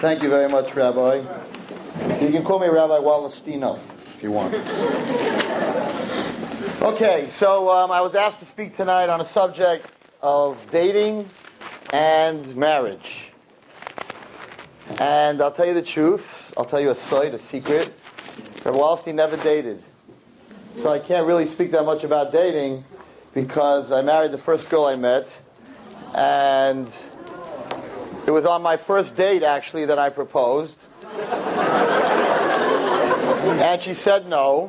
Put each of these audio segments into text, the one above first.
Thank you very much, Rabbi. You can call me Rabbi Wallersteino if you want. Okay, so I was asked to speak tonight on a subject of dating and marriage. And I'll tell you the truth. I'll tell you a secret. Rabbi Wallerstein never dated. So I can't really speak that much about dating because I married the first girl I met. And it was on my first date, actually, that I proposed. And she said no.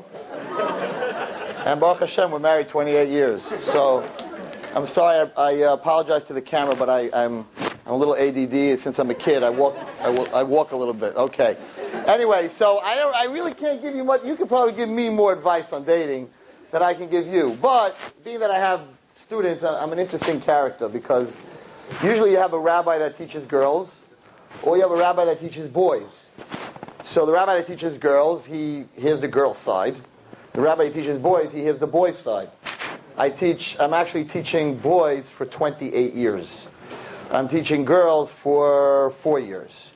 And Baruch Hashem, we're married 28 years. So I'm sorry, I apologize to the camera, but I'm a little ADD. Since I'm a kid, I walk a little bit. Okay. Anyway, so I really can't give you much. You could probably give me more advice on dating than I can give you. But being that I have students, I'm an interesting character because usually you have a rabbi that teaches girls, or you have a rabbi that teaches boys. So the rabbi that teaches girls, he hears the girl side. The rabbi that teaches boys, he hears the boys side. I'm actually teaching boys for 28 years. I'm teaching girls for 4 years.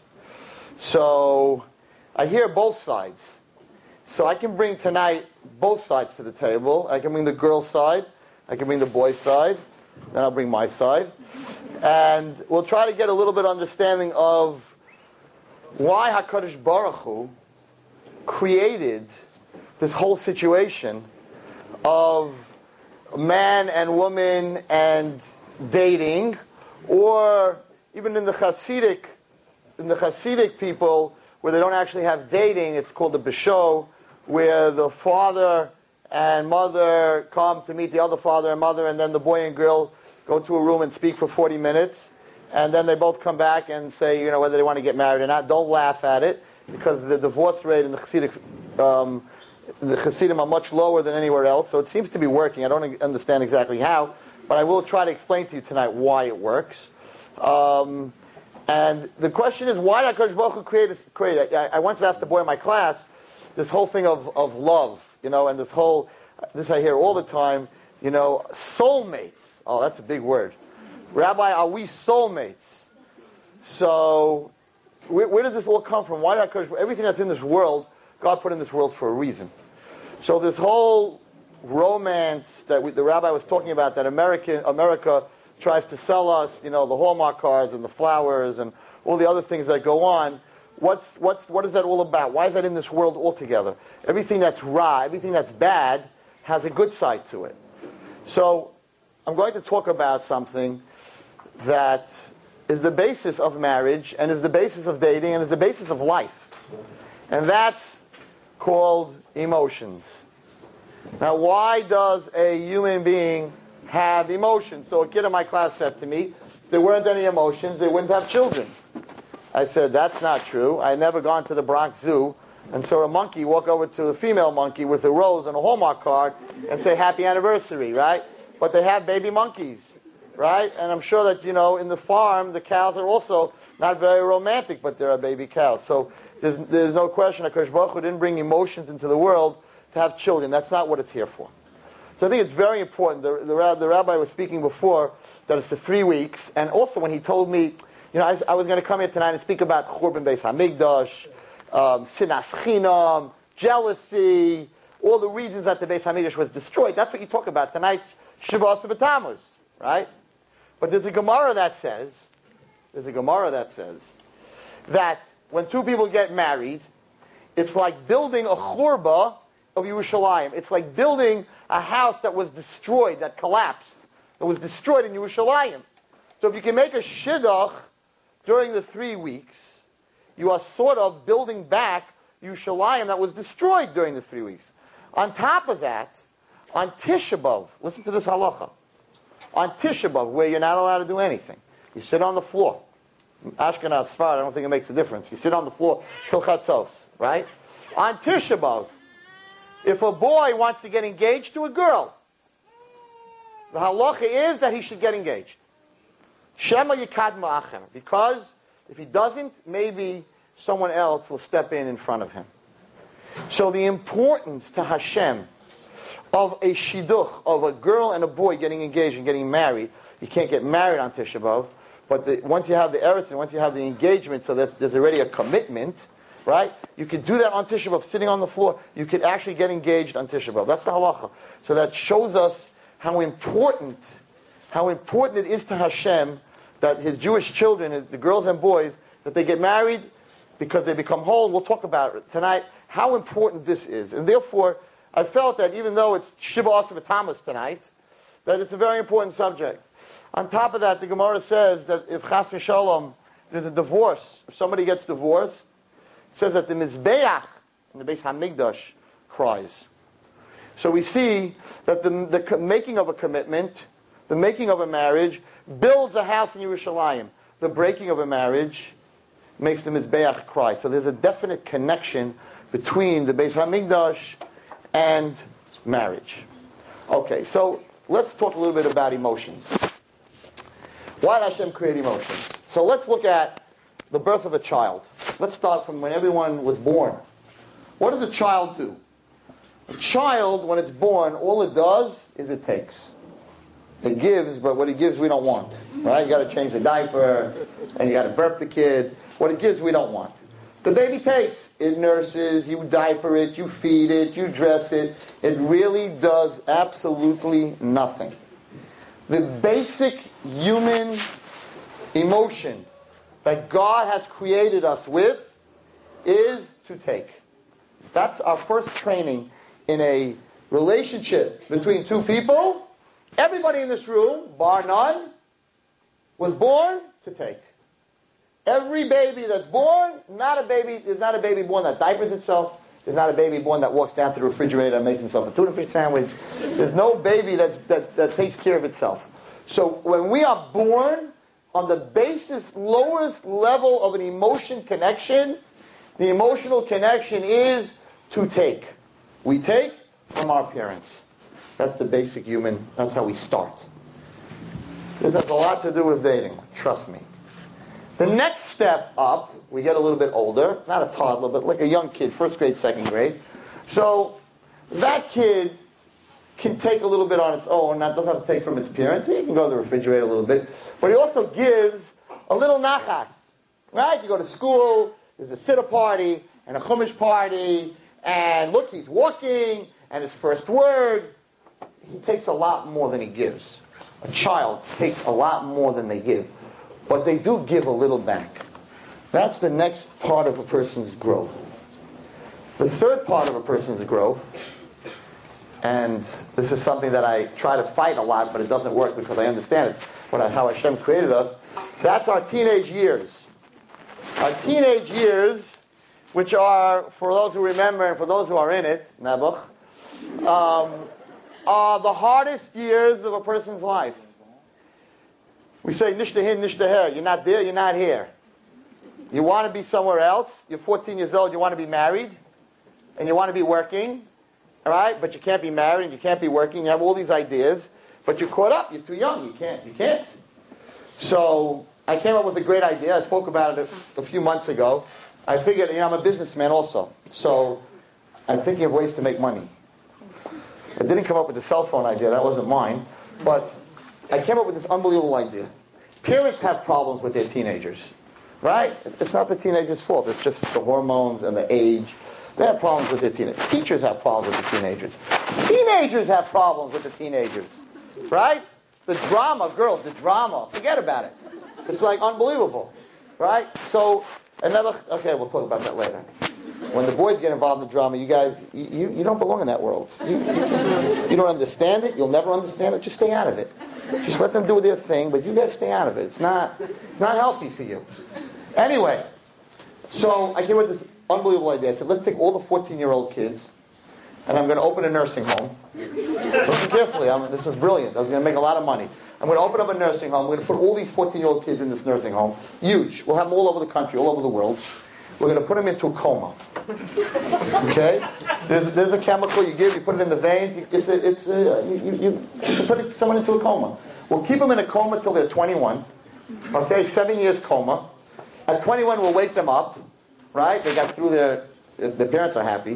So I hear both sides. So I can bring tonight both sides to the table. I can bring the girl side. I can bring the boy side. Then I'll bring my side. And we'll try to get a little bit of understanding of why HaKadosh Baruch Hu created this whole situation of man and woman and dating, or even in the Hasidic people where they don't actually have dating, it's called the Bisho, where the father and mother come to meet the other father and mother, and then the boy and girl go to a room and speak for 40 minutes, and then they both come back and say, whether they want to get married or not. Don't laugh at it, because the divorce rate in the Hasidic the Hasidim are much lower than anywhere else, so it seems to be working. I don't understand exactly how, but I will try to explain to you tonight why it works. And the question is, why did HaKadosh Baruch Hu create it? I once asked a boy in my class, this whole thing of love, and this I hear all the time, soulmates. Oh, that's a big word. Rabbi, are we soulmates? So, where does this all come from? Why did everything that's in this world, God put in this world for a reason. So this whole romance that the rabbi was talking about, that America tries to sell us, the Hallmark cards and the flowers and all the other things that go on, what is that all about? Why is that in this world altogether? Everything that's raw, everything that's bad, has a good side to it. So I'm going to talk about something that is the basis of marriage, and is the basis of dating, and is the basis of life. And that's called emotions. Now, why does a human being have emotions? So a kid in my class said to me, if there weren't any emotions, they wouldn't have children. I said, that's not true. I had never gone to the Bronx Zoo and saw a monkey walk over to the female monkey with a rose and a Hallmark card and say, happy anniversary, right? But they have baby monkeys, right? And I'm sure that, in the farm, the cows are also not very romantic, but there are baby cows. So there's no question that HaKadosh Baruch Hu didn't bring emotions into the world to have children. That's not what it's here for. So I think it's very important. The rabbi was speaking before that it's the 3 weeks, and also when he told me, I was going to come here tonight and speak about Churban Beis Hamikdash, Sinas Chinam, jealousy, all the reasons that the Beis Hamikdash was destroyed. That's what you talk about tonight's Shavua B'Tammuz, right? But there's a Gemara that says that when two people get married, it's like building a churba of Yerushalayim. It's like building a house that was destroyed, that collapsed, that was destroyed in Yerushalayim. So if you can make a shidduch during the 3 weeks, you are sort of building back Yerushalayim that was destroyed during the 3 weeks. On top of that, on Tisha B'Av, listen to this halacha. On Tisha B'Av, where you're not allowed to do anything, you sit on the floor. Ashkenaz, Sfard, I don't think it makes a difference. You sit on the floor till Chatzos, right? On Tisha B'Av, if a boy wants to get engaged to a girl, the halacha is that he should get engaged. Shema Yikad Ma'achem. Because if he doesn't, maybe someone else will step in front of him. So the importance to Hashem of a shidduch, of a girl and a boy getting engaged and getting married, you can't get married on Tisha B'Av, But once you have the eros and once you have the engagement, so that there's already a commitment, right? You could do that on Tisha B'Av, sitting on the floor. You could actually get engaged on Tisha B'Av. That's the halacha. So that shows us how important it is to Hashem that His Jewish children, the girls and boys, that they get married because they become whole. We'll talk about it tonight, how important this is. And therefore, I felt that even though it's Shiva Asar V'Tamas tonight, that it's a very important subject. On top of that, the Gemara says that if Chas v'Shalom, there's a divorce, if somebody gets divorced, it says that the Mizbeach, in the Beis HaMikdash, cries. So we see that the making of a commitment, the making of a marriage, builds a house in Yerushalayim. The breaking of a marriage makes the Mizbeach cry. So there's a definite connection between the Beis HaMikdash and marriage. Okay, so let's talk a little bit about emotions. Why did Hashem create emotions? So let's look at the birth of a child. Let's start from when everyone was born. What does a child do? A child, when it's born, all it does is it takes. It gives, but what it gives we don't want. Right? You got to change the diaper, and you got to burp the kid. What it gives we don't want. The baby takes. It nurses, you diaper it, you feed it, you dress it. It really does absolutely nothing. The basic human emotion that God has created us with is to take. That's our first training in a relationship between two people. Everybody in this room, bar none, was born to take. Every baby that's born, there's not a baby born that diapers itself. There's not a baby born that walks down to the refrigerator and makes himself a tuna fish sandwich. There's no baby that takes care of itself. So when we are born, on the basis, lowest level of an emotion connection, the emotional connection is to take. We take from our parents. That's the basic human, that's how we start. This has a lot to do with dating, trust me. The next step up, we get a little bit older, not a toddler, but like a young kid, first grade, second grade. So that kid can take a little bit on its own, doesn't have to take from its parents. He can go to the refrigerator a little bit. But he also gives a little nachas. Right? You go to school, there's a sitter party, and a chumash party, and look, he's walking, and his first word. He takes a lot more than he gives. A child takes a lot more than they give. But they do give a little back. That's the next part of a person's growth. The third part of a person's growth, and this is something that I try to fight a lot, but it doesn't work because I understand it, how Hashem created us, that's our teenage years. Our teenage years, which are, for those who remember and for those who are in it, Nebuch, are the hardest years of a person's life. We say, nishtahin, nishtaher. You're not there, you're not here. You want to be somewhere else. You're 14 years old, you want to be married. And you want to be working. All right? But you can't be married and you can't be working. You have all these ideas. But you're caught up. You're too young. You can't. So I came up with a great idea. I spoke about it a few months ago. I figured, I'm a businessman also. So I'm thinking of ways to make money. I didn't come up with the cell phone idea. That wasn't mine. But I came up with this unbelievable idea. Parents have problems with their teenagers, right? It's not the teenager's fault. It's just the hormones and the age. They have problems with their teenagers. Teachers have problems with the teenagers. Teenagers have problems with the teenagers, right? The drama, girls, the drama. Forget about it. It's like unbelievable, right? So, okay, we'll talk about that later. When the boys get involved in the drama, you guys, you don't belong in that world. You don't understand it. You'll never understand it. Just stay out of it. Just let them do their thing, but you guys stay out of it. It's not healthy for you. Anyway, so I came with this unbelievable idea. I said, let's take all the 14-year-old kids, and I'm going to open a nursing home. Listen carefully. This is brilliant. I was going to make a lot of money. I'm going to open up a nursing home. We're going to put all these 14-year-old kids in this nursing home. Huge. We'll have them all over the country, all over the world. We're going to put them into a coma. Okay? There's a chemical you give, you put it in the veins. You can put someone into a coma. We'll keep them in a coma till they're 21. Okay? 7 years coma. At 21, we'll wake them up. Right? They got through the parents are happy.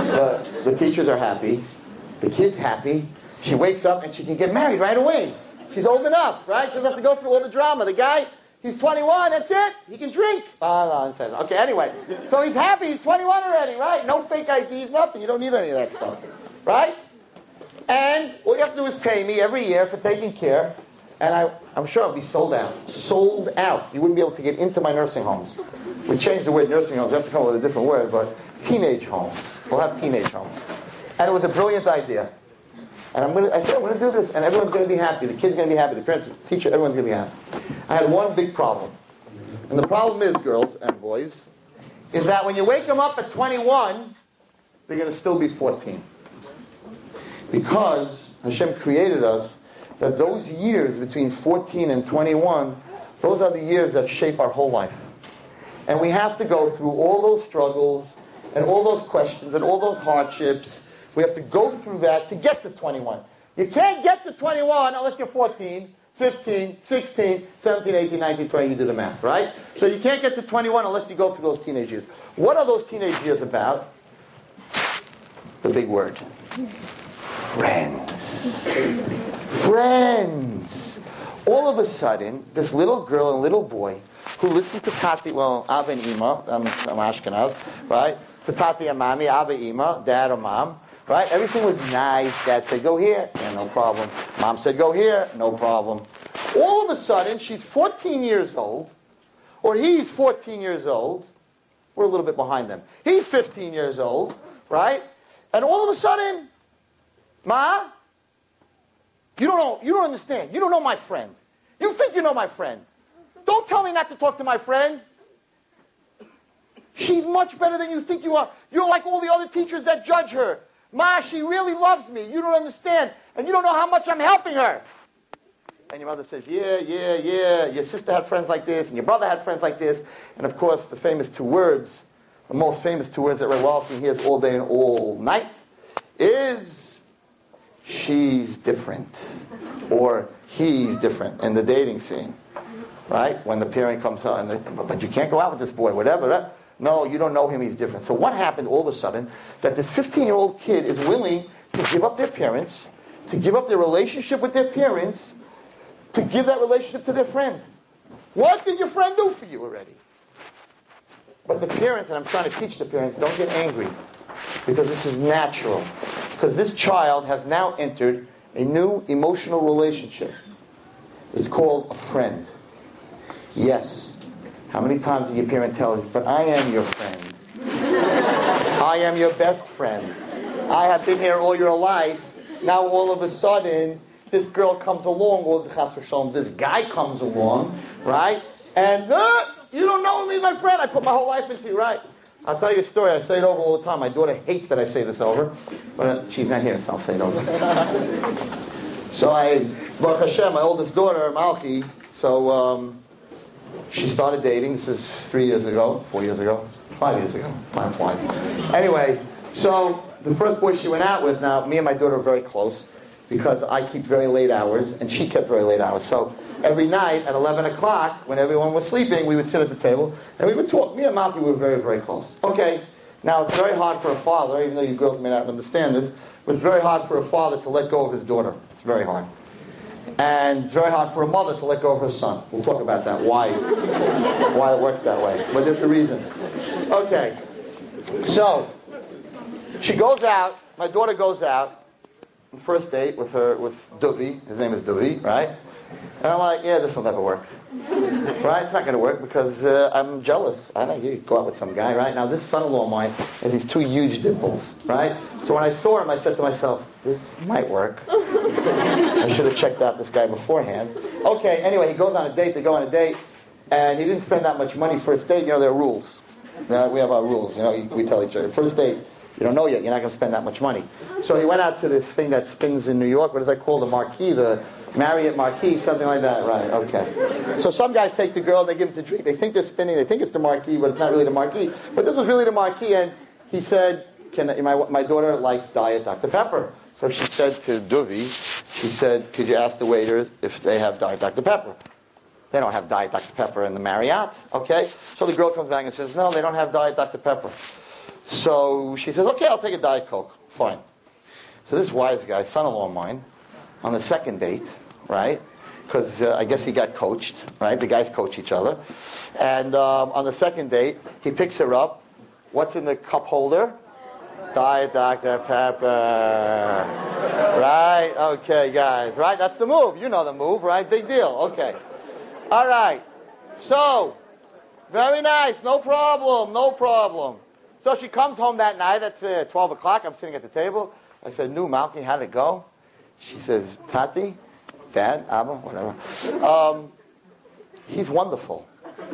The teachers are happy. The kid's happy. She wakes up and she can get married right away. She's old enough, right? She doesn't have to go through all the drama. The guy, he's 21, that's it. He can drink. Nonsense. Okay, anyway. So he's happy, he's 21 already, right? No fake IDs, nothing. You don't need any of that stuff, right? And all you have to do is pay me every year for taking care. And I'm sure I'll be sold out. Sold out. You wouldn't be able to get into my nursing homes. We changed the word nursing homes. We have to come up with a different word, but teenage homes. We'll have teenage homes. And it was a brilliant idea. And I said, I'm going to do this, and everyone's going to be happy. The kid's going to be happy. The parents, the teacher, everyone's going to be happy. I had one big problem. And the problem is, girls and boys, is that when you wake them up at 21, they're going to still be 14. Because Hashem created us that those years between 14 and 21, those are the years that shape our whole life. And we have to go through all those struggles and all those questions and all those hardships. We have to go through that to get to 21. You can't get to 21 unless you're 14, 15, 16, 17, 18, 19, 20. You do the math, right? So you can't get to 21 unless you go through those teenage years. What are those teenage years about? The big word. Friends. Friends. All of a sudden, this little girl and little boy who listened to Tati, well, Abba and Ima, I'm Ashkenaz, right? To Tati and Mami, Abba, Ima, Dad or Mom, right? Everything was nice. Dad said, go here. Yeah, no problem. Mom said, go here. No problem. All of a sudden, she's 14 years old, or he's 14 years old. We're a little bit behind them. He's 15 years old, right? And all of a sudden, Ma, you don't understand. You don't know my friend. You think you know my friend. Don't tell me not to talk to my friend. She's much better than you think you are. You're like all the other teachers that judge her. Ma, she really loves me. You don't understand. And you don't know how much I'm helping her. And your mother says, yeah. Your sister had friends like this, and your brother had friends like this. And of course, the famous two words, the most famous two words that Ray Wallerstein hears all day and all night is, she's different. Or he's different in the dating scene. Right? When the parent comes out, but you can't go out with this boy, whatever. Right? No, you don't know him, he's different. So what happened all of a sudden that this 15-year-old kid is willing to give up their parents, to give up their relationship with their parents, to give that relationship to their friend? What did your friend do for you already? But the parents, and I'm trying to teach the parents, don't get angry, because this is natural. Because this child has now entered a new emotional relationship. It's called a friend. Yes. How many times did your parent tell you, but I am your friend. I am your best friend. I have been here all your life. Now all of a sudden, this girl comes along, or this guy comes along, right? And you don't know me, my friend. I put my whole life into you, right? I'll tell you a story. I say it over all the time. My daughter hates that I say this over, but she's not here, so I'll say it over. So Baruch Hashem, my oldest daughter, Malki, she started dating. This is 3 years ago, 4 years ago, 5 years ago. Time flies. Anyway, so the first boy she went out with, now me and my daughter are very close because I keep very late hours and she kept very late hours. So every night at 11 o'clock, when everyone was sleeping, we would sit at the table and we would talk. Me and Malki were very, very close. Okay, now it's very hard for a father, even though you girls may not understand this, but it's very hard for a father to let go of his daughter. It's very hard. And it's very hard for a mother to let go of her son. We'll talk about that, why it works that way. But there's a reason. Okay. So, she goes out, my daughter goes out, on first date with Duvi. His name is Duvi, right? And I'm like, yeah, this will never work. Right? It's not going to work because I'm jealous. I know you go out with some guy, right? Now, this son-in-law of mine has these 2 huge dimples, right? So when I saw him, I said to myself, this might work. I should have checked out this guy beforehand. Okay, anyway, he goes on a date, they go on a date, and he didn't spend that much money first date. You know, there are rules. We have our rules, you know, we tell each other. First date, you don't know yet, you're not going to spend that much money. So he went out to this thing that spins in New York. What does that call? The Marquis, the Marriott Marquis, something like that. Right, okay. So some guys take the girl, they give it to drink. They think they're spinning, they think it's the Marquis, but it's not really the Marquis. But this was really the Marquis, and he said, my daughter likes Diet Dr. Pepper. So she said to Duvi, she said, could you ask the waiters if they have Diet Dr. Pepper? They don't have Diet Dr. Pepper in the Marriott, okay? So the girl comes back and says, no, they don't have Diet Dr. Pepper. So she says, okay, I'll take a Diet Coke. Fine. So this wise guy, son-in-law of mine, on the second date, right, because I guess he got coached, right? The guys coach each other. And on the second date, he picks her up. What's in the cup holder? Diet Dr. Pepper. Right? Okay, guys. Right? That's the move. You know the move, right? Big deal. Okay. All right. So, very nice. No problem. No problem. So she comes home that night at 12 o'clock. I'm sitting at the table. I said, "No, Malky, how'd it go?" She says, "Tati, Dad, Abba, whatever. He's wonderful."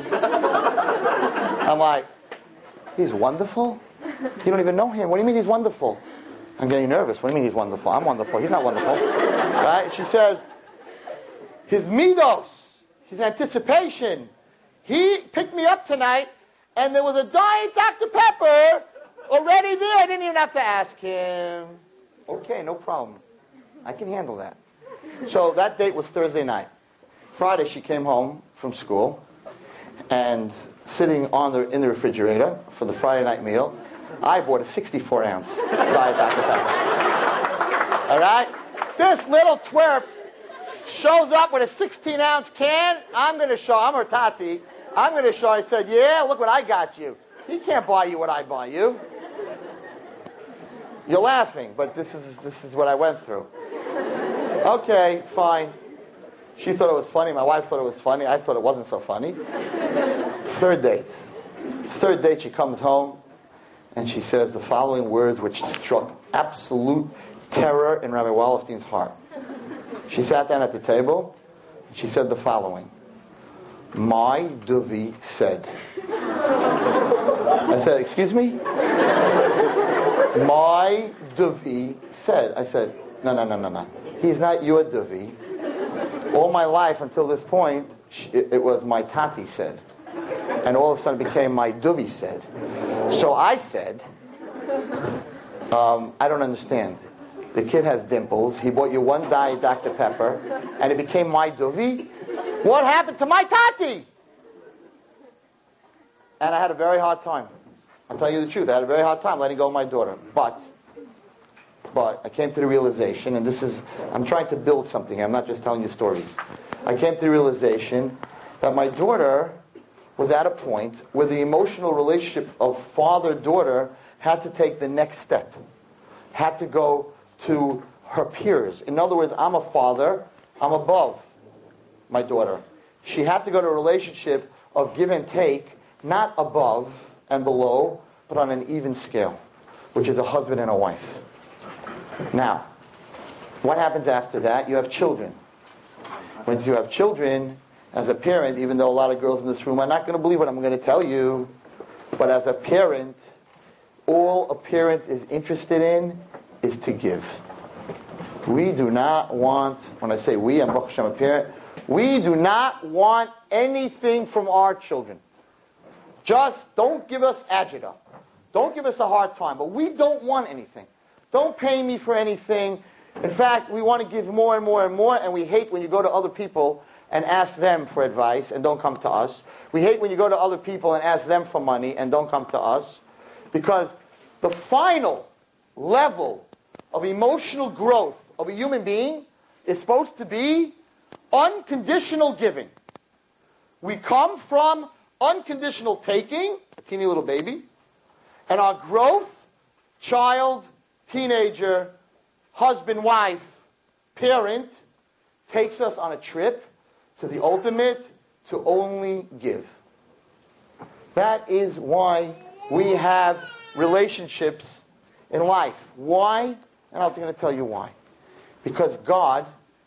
I'm like, "He's wonderful? You don't even know him. What do you mean he's wonderful?" I'm getting nervous. What do you mean he's wonderful? I'm wonderful. He's not wonderful. Right? And she says, "His midos, his anticipation. He picked me up tonight, and there was a Diet Dr. Pepper already there. I didn't even have to ask him." Okay, no problem. I can handle that. So that date was Thursday night. Friday, she came home from school, and sitting in the refrigerator for the Friday night meal, I bought a 64-ounce Diet Dr. Pepper. All right? This little twerp shows up with a 16-ounce can. I'm her Tati. I'm going to show her. I said, "Yeah, look what I got you. He can't buy you what I buy you." You're laughing, but this is what I went through. Okay, fine. She thought it was funny. My wife thought it was funny. I thought it wasn't so funny. Third date, she comes home, and she says the following words which struck absolute terror in Rabbi Wallerstein's heart. She sat down at the table, and she said the following: "My Duvi said." I said, "Excuse me?" "My Duvi said." I said, No. He's not your Duvi. All my life until this point, it was my Tati said. And all of a sudden it became my Duvi said. So I said, I don't understand. The kid has dimples. He bought you one Diet Dr. Pepper, and it became my Duvi. What happened to my Tati? And I had a very hard time. I'll tell you the truth. I had a very hard time letting go of my daughter. But I came to the realization, and I'm trying to build something here. I'm not just telling you stories. I came to the realization that my daughter was at a point where the emotional relationship of father-daughter had to take the next step, had to go to her peers. In other words, I'm a father, I'm above my daughter. She had to go to a relationship of give and take, not above and below, but on an even scale, which is a husband and a wife. Now, what happens after that? You have children. Once you have children, as a parent, even though a lot of girls in this room are not going to believe what I'm going to tell you, but as a parent, all a parent is interested in is to give. We do not want, when I say we, I'm Baruch Hashem a parent, we do not want anything from our children. Just don't give us agita. Don't give us a hard time. But we don't want anything. Don't pay me for anything. In fact, we want to give more and more and more, and we hate when you go to other people and ask them for advice and don't come to us. We hate when you go to other people and ask them for money and don't come to us. Because the final level of emotional growth of a human being is supposed to be unconditional giving. We come from unconditional taking, a teeny little baby, and our growth, child, teenager, husband, wife, parent, takes us on a trip to the ultimate, to only give. That is why we have relationships in life. Why? And I'm going to tell you why. Because God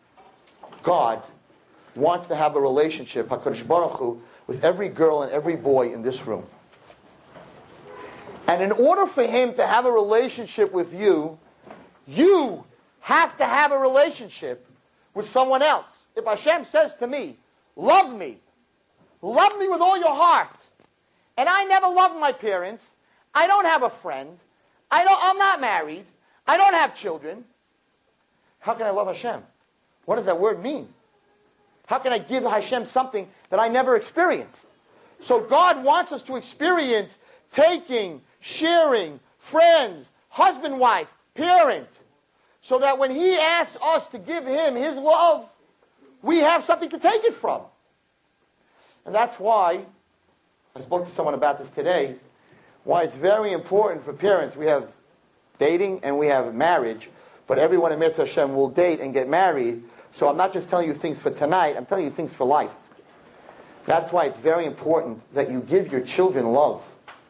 wants to have a relationship, HaKadosh Baruch Hu, with every girl and every boy in this room. And in order for him to have a relationship with you, you have to have a relationship with someone else. If Hashem says to me, love me with all your heart, and I never loved my parents, I don't have a friend, I'm not married, I don't have children, how can I love Hashem? What does that word mean? How can I give Hashem something that I never experienced? So God wants us to experience taking, sharing, friends, husband, wife, parent, so that when he asks us to give him his love, we have something to take it from. And that's why, I spoke to someone about this today, why it's very important for parents. We have dating and we have marriage, but everyone in Mitzvah Hashem will date and get married. So I'm not just telling you things for tonight, I'm telling you things for life. That's why it's very important that you give your children love.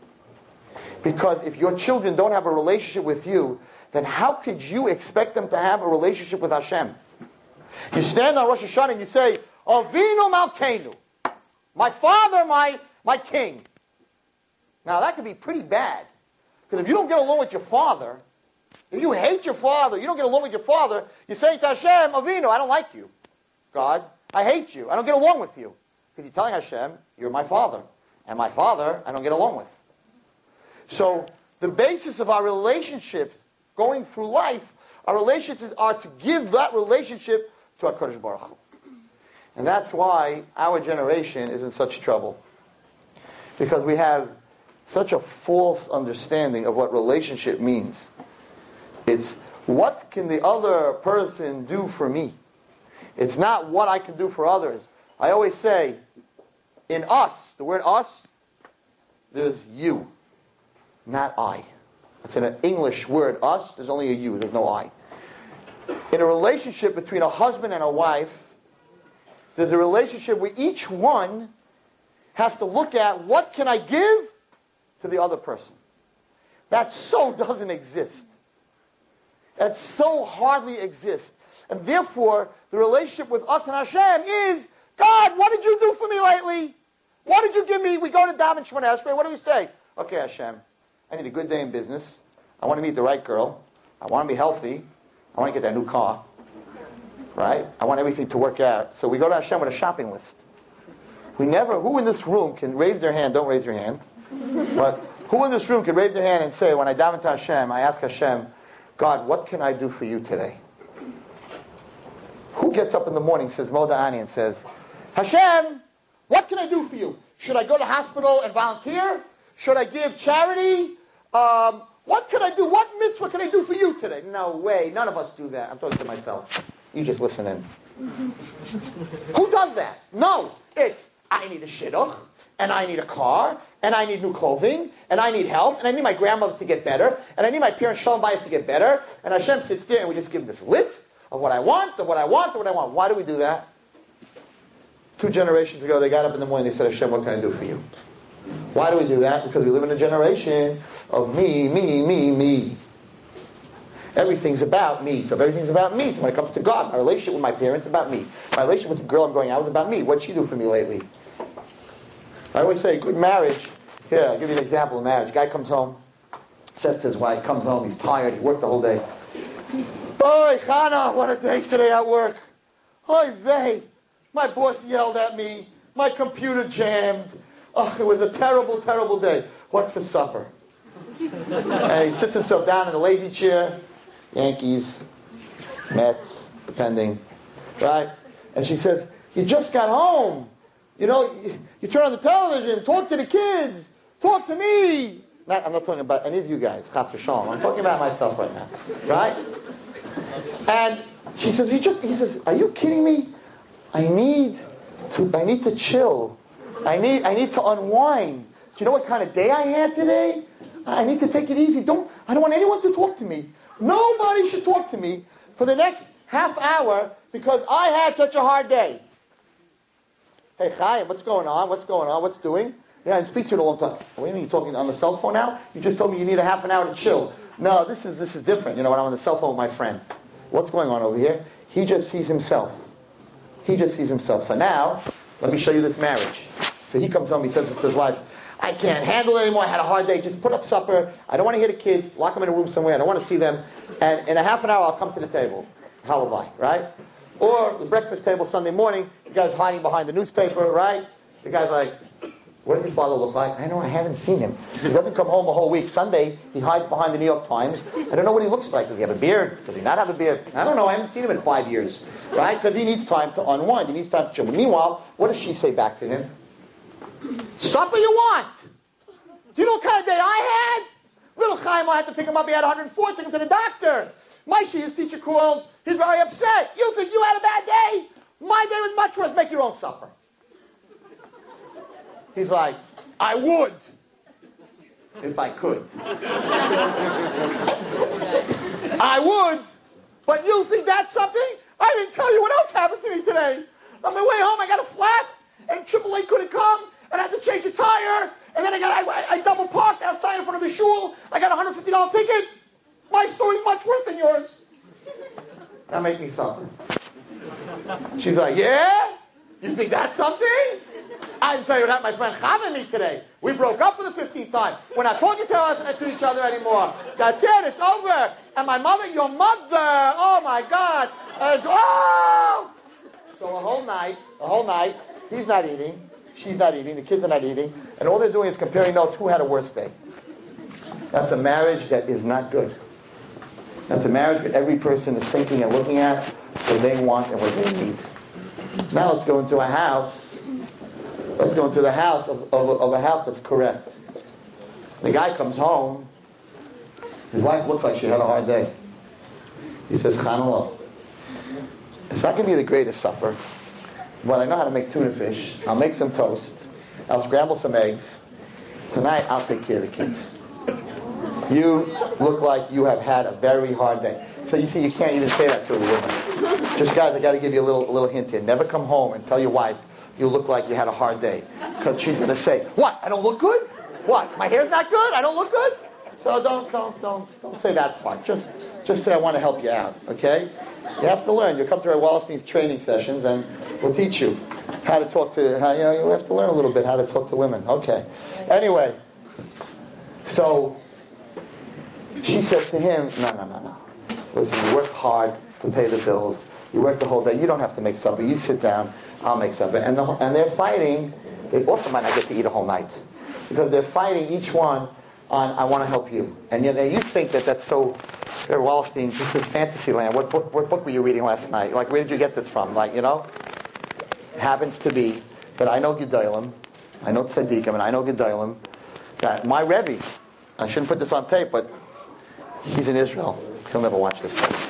Because if your children don't have a relationship with you, then how could you expect them to have a relationship with Hashem? You stand on Rosh Hashanah and you say, Avinu Malkeinu, my father, my king. Now that could be pretty bad. Because if you don't get along with your father, if you hate your father, you don't get along with your father, you're saying to Hashem, Avinu, I don't like you. God, I hate you. I don't get along with you. Because you're telling Hashem, you're my father. And my father, I don't get along with. So the basis of our relationships going through life, our relationships are to give that relationship to HaKadosh Baruch Hu. And that's why our generation is in such trouble. Because we have such a false understanding of what relationship means. It's what can the other person do for me? It's not what I can do for others. I always say, in us, the word us, there's you, not I. That's an English word, us, there's only a you, there's no I. In a relationship between a husband and a wife, there's a relationship where each one has to look at what can I give to the other person. That so doesn't exist. That so hardly exists. And therefore, the relationship with us and Hashem is, God, what did you do for me lately? What did you give me? We go to Daven Shemona Esrei. What do we say? Okay, Hashem, I need a good day in business. I want to meet the right girl. I want to be healthy. I want to get that new car. Right? I want everything to work out. So we go to Hashem with a shopping list. Who in this room can raise their hand? Don't raise your hand. But who in this room can raise their hand and say, when I daven to Hashem, I ask Hashem, God, what can I do for you today? Who gets up in the morning, says Moda'ani, and says, Hashem, what can I do for you? Should I go to hospital and volunteer? Should I give charity? What can I do? What mitzvah can I do for you today? No way. None of us do that. I'm talking to myself. You just listen in. Who does that? No. It's, I need a shidduch, and I need a car, and I need new clothing, and I need health, and I need my grandmother to get better, and I need my parents' shalom bayis to get better, and Hashem sits there and we just give this list of what I want, of what I want, of what I want. Why do we do that? 2 generations ago, they got up in the morning, they said, Hashem, what can I do for you? Why do we do that? Because we live in a generation of me, me, me, me. Everything's about me. So if everything's about me, so when it comes to God, my relationship with my parents is about me. My relationship with the girl I'm going out is about me. What'd she do for me lately? I always say, good marriage. Here, I'll give you an example of marriage. A guy comes home, says to his wife, comes home, he's tired, he worked the whole day. Oy, Chana, what a day today at work. Oy vey, my boss yelled at me, my computer jammed. Oh, it was a terrible, terrible day. What's for supper? And he sits himself down in a lazy chair, Yankees, Mets, depending, right? And she says, you just got home. You know, you turn on the television, talk to the kids, talk to me. I'm not talking about any of you guys, chas v'shalom. I'm talking about myself right now, right? And she says, he says, are you kidding me? I need to chill. I need to unwind. Do you know what kind of day I had today? I need to take it easy. I don't want anyone to talk to me. Nobody should talk to me for the next half hour because I had such a hard day. Hey, Chaim, what's going on? What's going on? What's doing? Yeah, I didn't speak to you in a long time. Wait a minute, you're talking on the cell phone now? You just told me you need a half an hour to chill. No, this is different. You know, when I'm on the cell phone with my friend. What's going on over here? He just sees himself. He just sees himself. So now, let me show you this marriage. So he comes home, he says to his wife, I can't handle it anymore, I had a hard day, just put up supper, I don't want to hear the kids, lock them in a room somewhere, I don't want to see them, and in a half an hour I'll come to the table. Halavai, right? Or the breakfast table Sunday morning, the guy's hiding behind the newspaper, right? The guy's like, what does your father look like? I know, I haven't seen him. He doesn't come home a whole week. Sunday, he hides behind the New York Times. I don't know what he looks like. Does he have a beard? Does he not have a beard? I don't know, I haven't seen him in 5 years, right? Because he needs time to unwind, he needs time to chill. But meanwhile, what does she say back to him? Supper you want. Do you know what kind of day I had? Little Chaim, I had to pick him up. He had 104, took him to the doctor. My his teacher called. He's very upset. You think you had a bad day? My day was much worse. Make your own supper. He's like, I would, if I could. I would, but you think that's something? I didn't tell you what else happened to me today. On my way home, I got a flat, and AAA couldn't come, and I had to change a tire, and then I double parked outside in front of the shul. I got a $150 ticket. My story's much worse than yours. That made me suffer. She's like, yeah? You think that's something? I didn't tell you that my friend Chav and me today. We broke up for the 15th time. We're not talking to each other anymore. That's it. It's over. And my mother, your mother, oh my God. Oh! So a whole night, he's not eating, she's not eating, the kids are not eating, and all they're doing is comparing notes who had a worse day. That's a marriage that is not good. That's a marriage that every person is thinking and looking at what they want and what they need. Now let's go into a house. Let's go into the house of a house that's correct. The guy comes home. His wife looks like she had a hard day. He says, Chanallah, it's not going to be the greatest supper, but I know how to make tuna fish. I'll make some toast. I'll scramble some eggs. Tonight, I'll take care of the kids. You look like you have had a very hard day. So you see, you can't even say that to a woman. Just guys, I got to give you a little hint here. Never come home and tell your wife you look like you had a hard day, because she's going to say, "What? I don't look good? What? My hair's not good? I don't look good?" So don't say that part. Just say I want to help you out. Okay? You have to learn. You'll come to our Wallerstein's training sessions, and we'll teach you how to talk to. You have to learn a little bit how to talk to women. Okay. Anyway, so she says to him, No. Listen, you work hard to pay the bills. You work the whole day. You don't have to make supper. You sit down. I'll make supper. And they're fighting. They also might not get to eat a whole night, because they're fighting each one on, I want to help you. And you think that's so, Wallerstein, this is fantasy land. What book were you reading last night? Like, where did you get this from? Like, It happens to be that I know Gedolim, I know Tzaddikim, and I know Gedolim, that my Rebbe, I shouldn't put this on tape, but he's in Israel. He'll never watch this tape.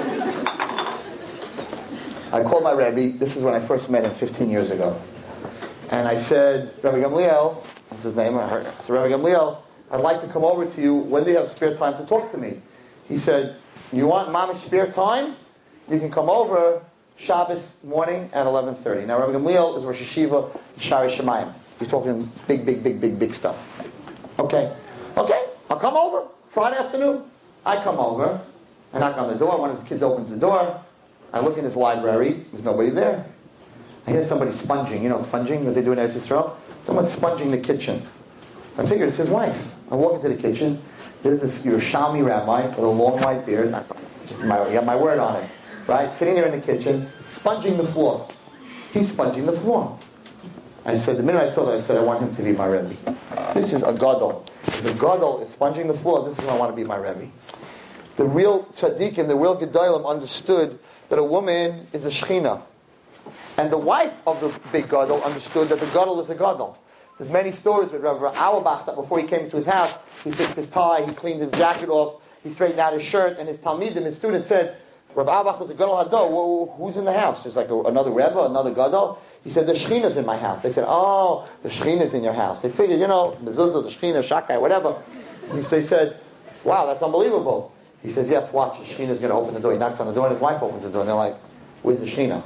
I called my Rebbe, this is when I first met him 15 years ago. And I said, Rebbe Gamliel, what's his name? I said, Rebbe Gamliel, I'd like to come over to you. When do you have spare time to talk to me? He said, you want mama's spare time? You can come over Shabbos morning at 11:30. Now, Rebbe Gamliel is Rosh Hashiva, Shari Shemayim. He's talking big stuff. Okay, I'll come over Friday afternoon. I come over, I knock on the door, one of his kids opens the door, I look in his library, there's nobody there. I hear somebody sponging, sponging, what they do in Eretz Yisrael? Someone's sponging the kitchen. I figured it's his wife. I walk into the kitchen, there's this Yerushalmi rabbi with a long white beard, you got my word on it, right? Sitting there in the kitchen, sponging the floor. He's sponging the floor. I said, the minute I saw that, I said, I want him to be my Rebbe. This is a gadol. If a gadol is sponging the floor, this is when I want to be my Rebbe. The real tzaddikim, the real gedolim understood that a woman is a shechina. And the wife of the big gadol understood that the gadol is a gadol. There's many stories with Rav Auerbach that before he came into his house, he fixed his tie, he cleaned his jacket off, he straightened out his shirt, and his talmidim, his students said, Rav Auerbach was a gadol hador. Well, who's in the house? There's like another rebbe, another gadol. He said, the shechina's in my house. They said, oh, the shechina's in your house. They figured, mezuzah, the shechina, shakai, whatever. They said, wow, that's unbelievable. He says, yes, watch, the shechina's going to open the door. He knocks on the door, and his wife opens the door, and they're like, where's the shechina?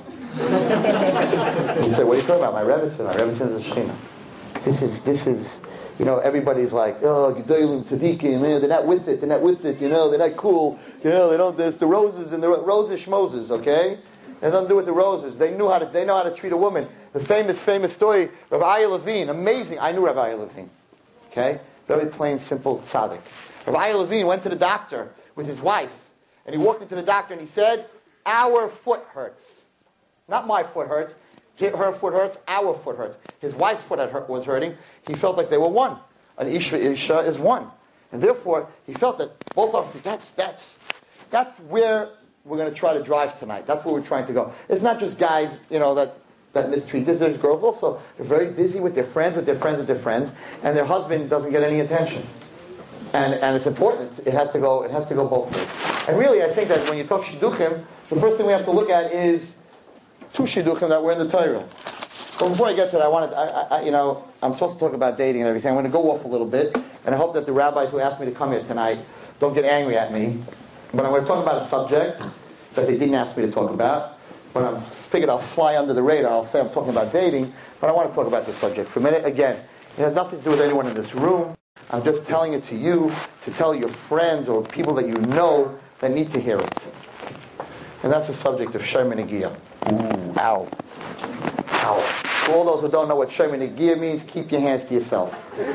He said, what are you talking about? My Rebbetzin. My Rebbetzin is the shechina. This is, everybody's like, oh, Gedolim, Tzaddikim, they're not with it, they're not cool, they don't, there's the roses and the roses schmoses, okay? It has nothing to do with the roses. They know how to treat a woman. The famous story, Rav Aryeh Levine, amazing. I knew Rav Aryeh Levine, okay? Very plain, simple tzaddik. Rav Aryeh Levine went to the doctor with his wife, and he walked into the doctor and he said, our foot hurts. Not my foot hurts. Her foot hurts, our foot hurts. His wife's foot was hurting. He felt like they were one. An isha is one. And therefore, he felt that both of them, that's where we're going to try to drive tonight. That's where we're trying to go. It's not just guys, that mistreat this. There's girls also. They're very busy with their friends, and their husband doesn't get any attention. And it's important. It has to go both ways. And really, I think that when you talk shidduchim, the first thing we have to look at is two shidduchim that were in the Torah. But before I get to that, I'm supposed to talk about dating and everything. I'm going to go off a little bit, and I hope that the rabbis who asked me to come here tonight don't get angry at me. But I'm going to talk about a subject that they didn't ask me to talk about. But I figured I'll fly under the radar. I'll say I'm talking about dating, but I want to talk about this subject for a minute. Again, it has nothing to do with anyone in this room. I'm just telling it to you, to tell your friends or people that you know that need to hear it. And that's the subject of Shem Negiah. Ooh, ow. Ow. For all those who don't know what Shem Negiah means, keep your hands to yourself.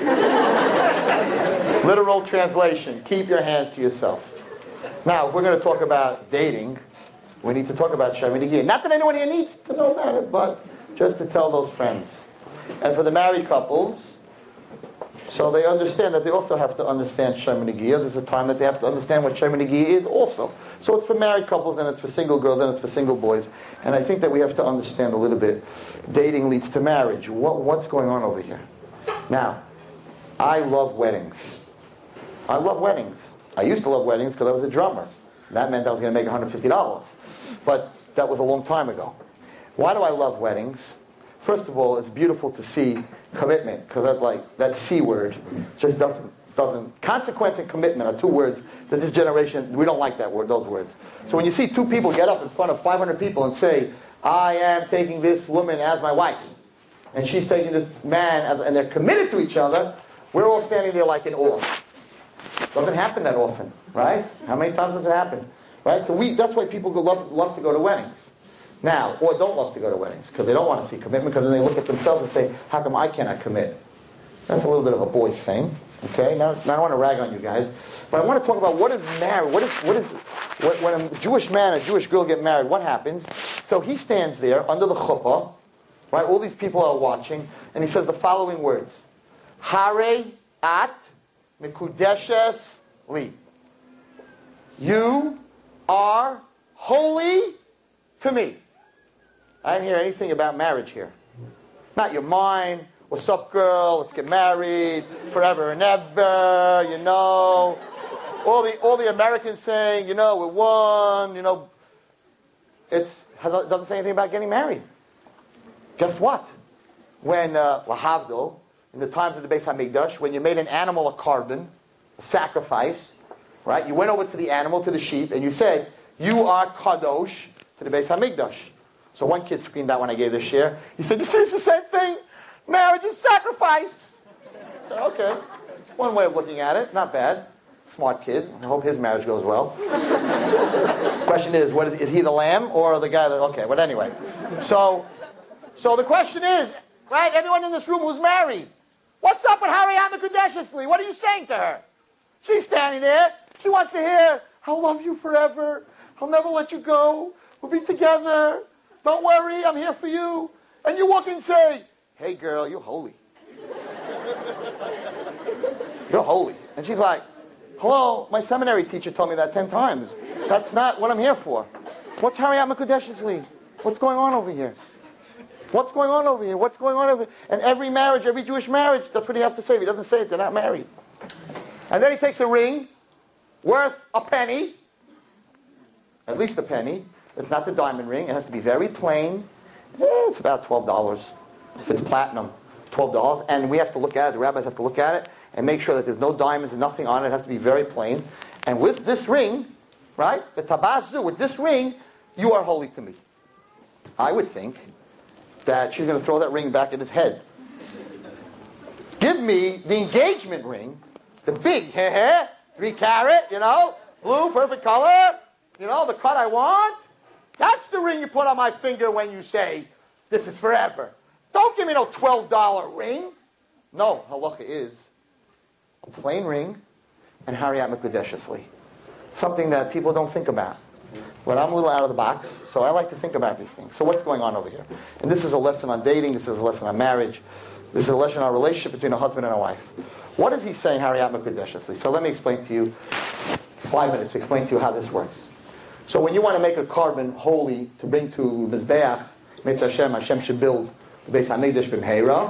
Literal translation, keep your hands to yourself. Now, if we're going to talk about dating, we need to talk about Shem Negiah. Not that anyone here needs to know about it, but just to tell those friends. And for the married couples, so they understand that they also have to understand Shem Negiah. There's a time that they have to understand what Shem Negiah is also. So it's for married couples, and it's for single girls, and it's for single boys. And I think that we have to understand a little bit. Dating leads to marriage. What's going on over here? Now, I love weddings. I love weddings. I used to love weddings because I was a drummer. That meant I was going to make $150. But that was a long time ago. Why do I love weddings? First of all, it's beautiful to see commitment, because that's like that C word just doesn't. Consequence and commitment are two words that this generation, we don't like those words. So when you see two people get up in front of 500 people and say, I am taking this woman as my wife, and she's taking this man, and they're committed to each other, we're all standing there like in awe. Doesn't happen that often, right? How many times does it happen? Right? So that's why people love to go to weddings. Now, or don't love to go to weddings, because they don't want to see commitment, because then they look at themselves and say, how come I cannot commit? That's a little bit of a boys thing. Okay? Now I don't want to rag on you guys, but I want to talk about what is marriage. When a Jewish man and a Jewish girl get married, what happens? So he stands there under the chuppah, right? All these people are watching, and he says the following words. Hare at mikudeshes li. You are holy to me. I didn't hear anything about marriage here. Not your mind. What's up, girl? Let's get married forever and ever. All the Americans saying, we're one. It doesn't say anything about getting married. Guess what? When lahavdil, in the times of the Beis Hamikdash, when you made an animal a carbon, a sacrifice, right? You went over to the animal, to the sheep, and you said, "You are kadosh to the Beis Hamikdash." So one kid screamed out when I gave this share. He said, "You see, it's the same thing. Marriage is sacrifice." I said, okay, one way of looking at it, not bad. Smart kid. I hope his marriage goes well. Question is he the lamb or the guy that? Okay, but anyway, so the question is, right? Everyone in this room who's married, what's up with Hariyat Mekudeshes Li? What are you saying to her? She's standing there. She wants to hear, "I'll love you forever. I'll never let you go. We'll be together. Don't worry, I'm here for you." And you walk in and say, "Hey girl, you're holy. You're holy." And she's like, "Hello, my seminary teacher told me that 10 times. That's not what I'm here for. What's Hariyat Mekudeshes Li? What's going on over here? What's going on over here? What's going on over here?" And every marriage, every Jewish marriage, that's what he has to say. If he doesn't say it, they're not married. And then he takes a ring worth a penny, at least a penny. It's not the diamond ring. It has to be very plain. It's about $12. If it's platinum, $12. And we have to look at it, the rabbis have to look at it, and make sure that there's no diamonds and nothing on it. It has to be very plain. And with this ring, right, the tabazu, with this ring, you are holy to me. I would think that she's going to throw that ring back at his head. Give me the engagement ring, the big, 3 carat, blue, perfect color, the cut I want. That's the ring you put on my finger when you say, "This is forever." Don't give me no $12 ring. No, halacha is a plain ring and Hariyat Mekudeshes Li. Something that people don't think about. But I'm a little out of the box, so I like to think about these things. So what's going on over here? And this is a lesson on dating. This is a lesson on marriage. This is a lesson on a relationship between a husband and a wife. What is he saying, Hariyat Mekudeshes Li? So let me explain to you, 5 minutes to explain to you how this works. So when you want to make a carbon holy to bring to Mizbeach, Mitzvah Hashem should build the Beis Hamikdash b'mheira.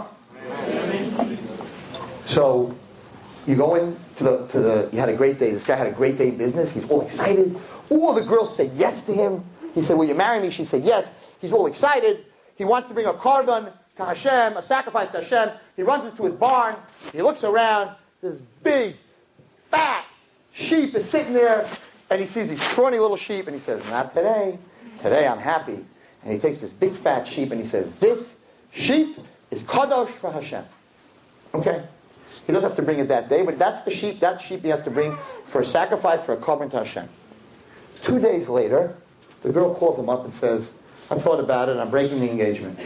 So you go in you had a great day. This guy had a great day in business. He's all excited. All the girls said yes to him. He said, "Will you marry me?" She said yes. He's all excited. He wants to bring a korban to Hashem, a sacrifice to Hashem. He runs into his barn. He looks around. This big, fat sheep is sitting there, and he sees these scrawny little sheep, and he says, not today. Today I'm happy. And he takes this big, fat sheep, and he says, this sheep is kadosh for Hashem. Okay? He doesn't have to bring it that day, but that's the sheep. That sheep he has to bring for a sacrifice, for a korban to Hashem. 2 days later, the girl calls him up and says, I thought about it, and I'm breaking the engagement.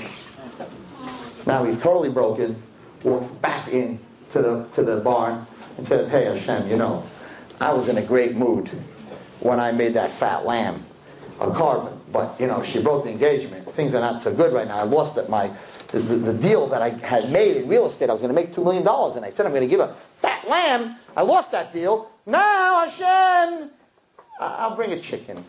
Now he's totally broken, walks back in to the barn and says, hey Hashem, I was in a great mood when I made that fat lamb a korban, but she broke the engagement. Things are not so good right now. I lost the deal that I had made in real estate. I was going to make $2 million, and I said I'm going to give a fat lamb. I lost that deal. Now Hashem, I'll bring a chicken,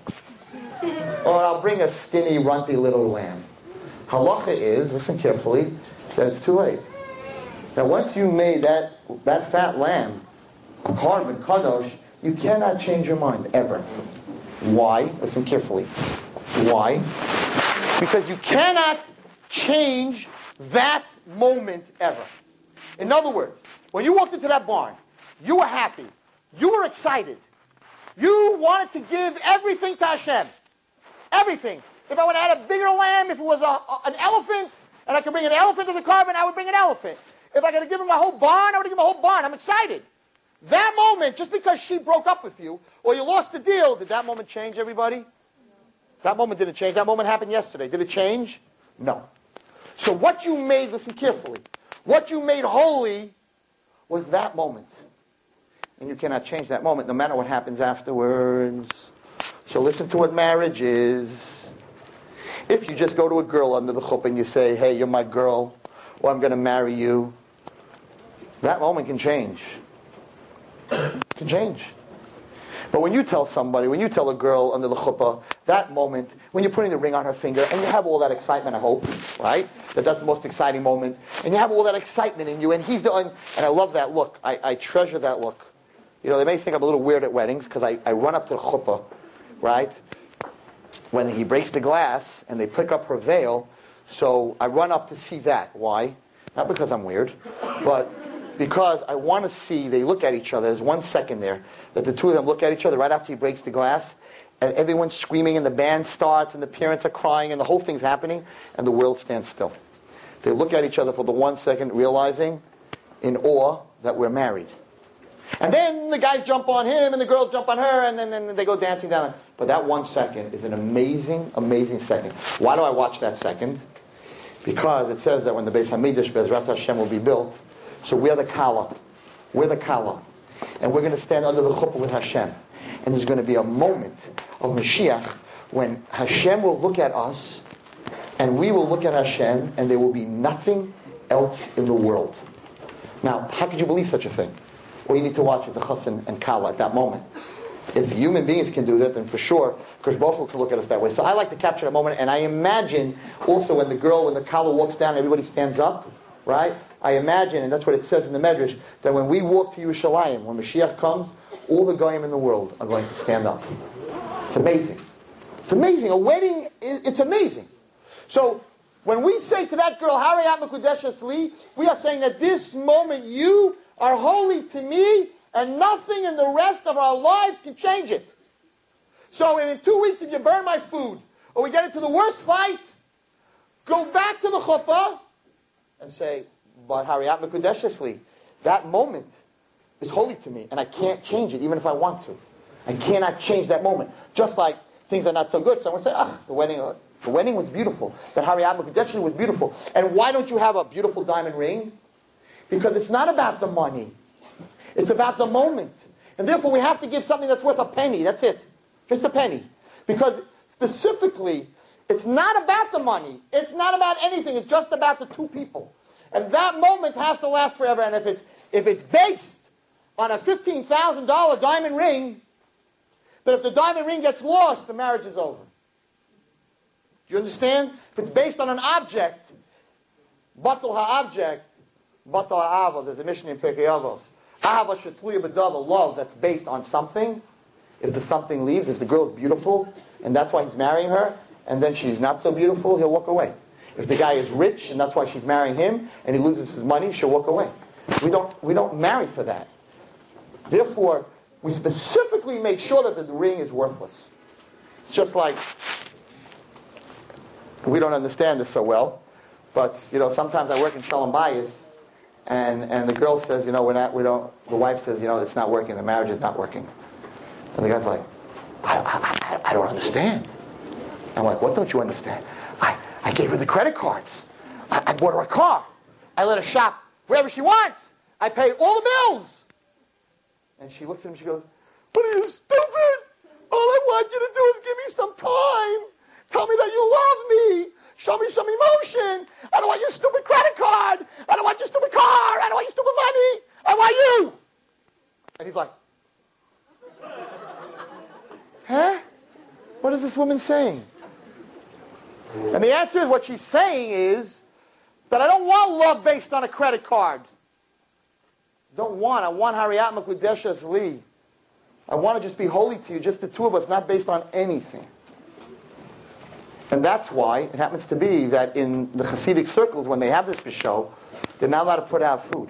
or I'll bring a skinny, runty little lamb. Halacha is, listen carefully, that it's too late. That once you made that fat lamb a korban, kadosh, you cannot change your mind, ever. Why? Listen carefully. Why? Because you cannot change that moment ever. In other words, when you walked into that barn, you were happy. You were excited. You wanted to give everything to Hashem. Everything. If I would have had a bigger lamb, if it was an elephant, and I could bring an elephant to the korban, I would bring an elephant. If I could give him my whole barn, I would give him a whole barn. I'm excited. That moment, just because she broke up with you, or you lost the deal, did that moment change, everybody? That moment didn't change. That moment happened yesterday. Did it change? No. So what you made, listen carefully, what you made holy was that moment. And you cannot change that moment, no matter what happens afterwards. So listen to what marriage is. If you just go to a girl under the chuppah and you say, hey, you're my girl, or I'm going to marry you, that moment can change. It can change. But when you tell somebody, when you tell a girl under the chuppah, that moment, when you're putting the ring on her finger, and you have all that excitement, I hope, right? That's the most exciting moment. And you have all that excitement in you, and he's the, and I love that look. I treasure that look. They may think I'm a little weird at weddings, because I run up to the chuppah, right? When he breaks the glass, and they pick up her veil, so I run up to see that. Why? Not because I'm weird, but because I want to see, they look at each other. There's 1 second there that the two of them look at each other right after he breaks the glass, and everyone's screaming, and the band starts, and the parents are crying, and the whole thing's happening, and the world stands still. They look at each other for the 1 second, realizing in awe that we're married. And then the guys jump on him, and the girls jump on her, and then they go dancing down. But that 1 second is an amazing, amazing second. Why do I watch that second? Because it says that when the Beis Hamikdash, Bezrat Hashem, will be built, so we're the Kala. We're the Kala. And we're going to stand under the chuppah with Hashem. And there's going to be a moment of Mashiach when Hashem will look at us, and we will look at Hashem, and there will be nothing else in the world. Now, how could you believe such a thing? All you need to watch is the chassan and Kala at that moment. If human beings can do that, then for sure, Kosh Baruch Hu can look at us that way. So I like to capture that moment, and I imagine also when the Kala walks down, everybody stands up, right? I imagine, and that's what it says in the Medrash, that when we walk to Yerushalayim, when Mashiach comes, all the goyim in the world are going to stand up. It's amazing. It's amazing. A wedding, it's amazing. So when we say to that girl, Harayat Mekudeshes Li, we are saying that this moment you are holy to me, and nothing in the rest of our lives can change it. So in 2 weeks, if you burn my food, or we get into the worst fight, go back to the chuppah and say, but Harayat Mekudeshes Li, that moment is holy to me, and I can't change it, even if I want to. I cannot change that moment. Just like things are not so good, someone say, the wedding was beautiful. That Harayat Mekudeshes Li was beautiful. And why don't you have a beautiful diamond ring? Because it's not about the money. It's about the moment. And therefore we have to give something that's worth a penny. That's it. Just a penny. Because specifically, it's not about the money. It's not about anything. It's just about the two people. And that moment has to last forever. And if it's based on a $15,000 diamond ring, then if the diamond ring gets lost, the marriage is over. Do you understand? If it's based on an object, batal ha'object, batal ha'ava, there's a mission in Pirkei Avos. Ahava shetluya b'dava, love that's based on something. If the something leaves, if the girl is beautiful, and that's why he's marrying her, and then she's not so beautiful, he'll walk away. If the guy is rich and that's why she's marrying him, and he loses his money, she'll walk away. We don't marry for that. Therefore, we specifically make sure that the ring is worthless. It's just like, we don't understand this so well, but sometimes I work in Shalom Bayis, and the girl says, the wife says, it's not working, the marriage is not working. And the guy's like, I don't understand. I'm like, what don't you understand? I gave her the credit cards. I bought her a car. I let her shop wherever she wants. I paid all the bills. And she looks at him and she goes, but are you stupid? All I want you to do is give me some time. Tell me that you love me. Show me some emotion. I don't want your stupid credit card. I don't want your stupid car. I don't want your stupid money. I want you. And he's like, huh? What is this woman saying? And the answer is, what she's saying is that I don't want love based on a credit card. I want Hariyat Makudeshes Li. I want to just be holy to you, just the two of us, not based on anything. And that's why it happens to be that in the Hasidic circles, when they have this show, they're not allowed to put out food.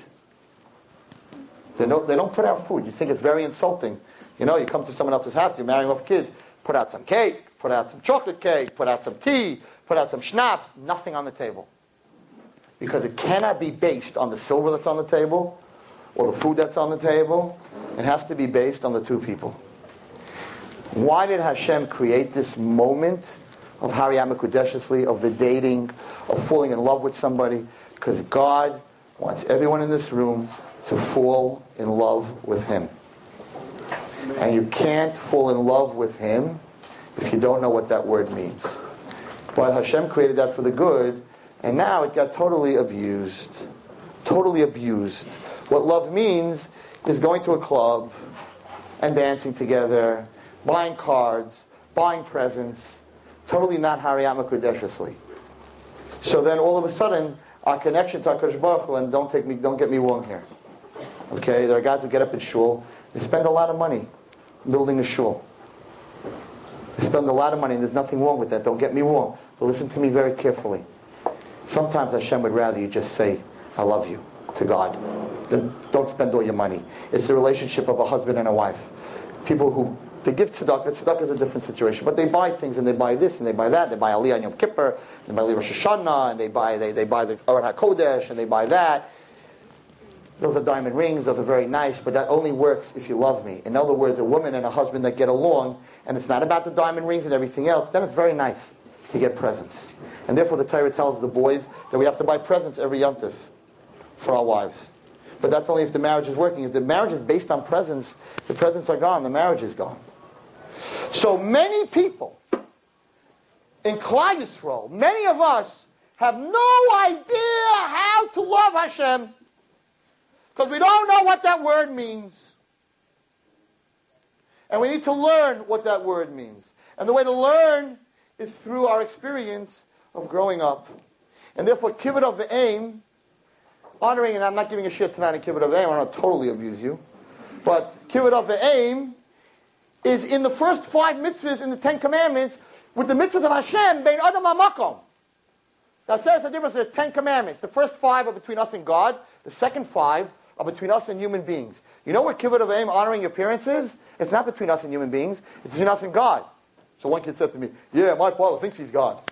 They don't put out food. You think it's very insulting. You come to someone else's house, you're marrying off kids, put out some cake, put out some chocolate cake, put out some tea, put out some schnapps, nothing on the table. Because it cannot be based on the silver that's on the table or the food that's on the table. It has to be based on the two people. Why did Hashem create this moment of Hariyat Makudeshes Li, of the dating, of falling in love with somebody? Because God wants everyone in this room to fall in love with Him. And you can't fall in love with Him if you don't know what that word means. But Hashem created that for the good, and now it got totally abused. Totally abused. What love means is going to a club and dancing together, buying cards, buying presents. Totally not Hariyat Makudeshes Li. So then all of a sudden, our connection to HaKadosh Baruch Hu, and don't get me wrong here. Okay, there are guys who get up in shul, they spend a lot of money building a shul. They spend a lot of money, and there's nothing wrong with that, don't get me wrong. But listen to me very carefully. Sometimes Hashem would rather you just say, I love you, to God. Then don't spend all your money. It's the relationship of a husband and a wife. People who, they give tzedakah. Tzedakah is a different situation. But they buy things, and they buy this, and they buy that. They buy Aliyah on Yom Kippur, they buy Rosh Hashanah, and they buy the Aron HaKodesh, and they buy that. Those are diamond rings, those are very nice, but that only works if you love me. In other words, a woman and a husband that get along, and it's not about the diamond rings and everything else, then it's very nice to get presents. And therefore the Torah tells the boys that we have to buy presents every Yom Tov for our wives. But that's only if the marriage is working. If the marriage is based on presents, the presents are gone, the marriage is gone. So many people in Klal Yisrael, many of us, have no idea how to love Hashem, because we don't know what that word means. And we need to learn what that word means. And the way to learn is through our experience of growing up. And therefore, Kibbud of V'Aim, honoring, and I'm not giving a shit tonight on Kibbud of V'Aim, I don't want to totally abuse you, but Kibbud of V'Aim is in the first 5 mitzvahs in the 10 commandments, with the mitzvahs of Hashem, Bein Adam HaMakom. Now, there's a difference. There are 10 commandments. The first 5 are between us and God. The second 5 are between us and human beings. You know what Kibbud of V'Aim, honoring your parents, is? It's not between us and human beings. It's between us and God. So one kid said to me, yeah, my father thinks he's God.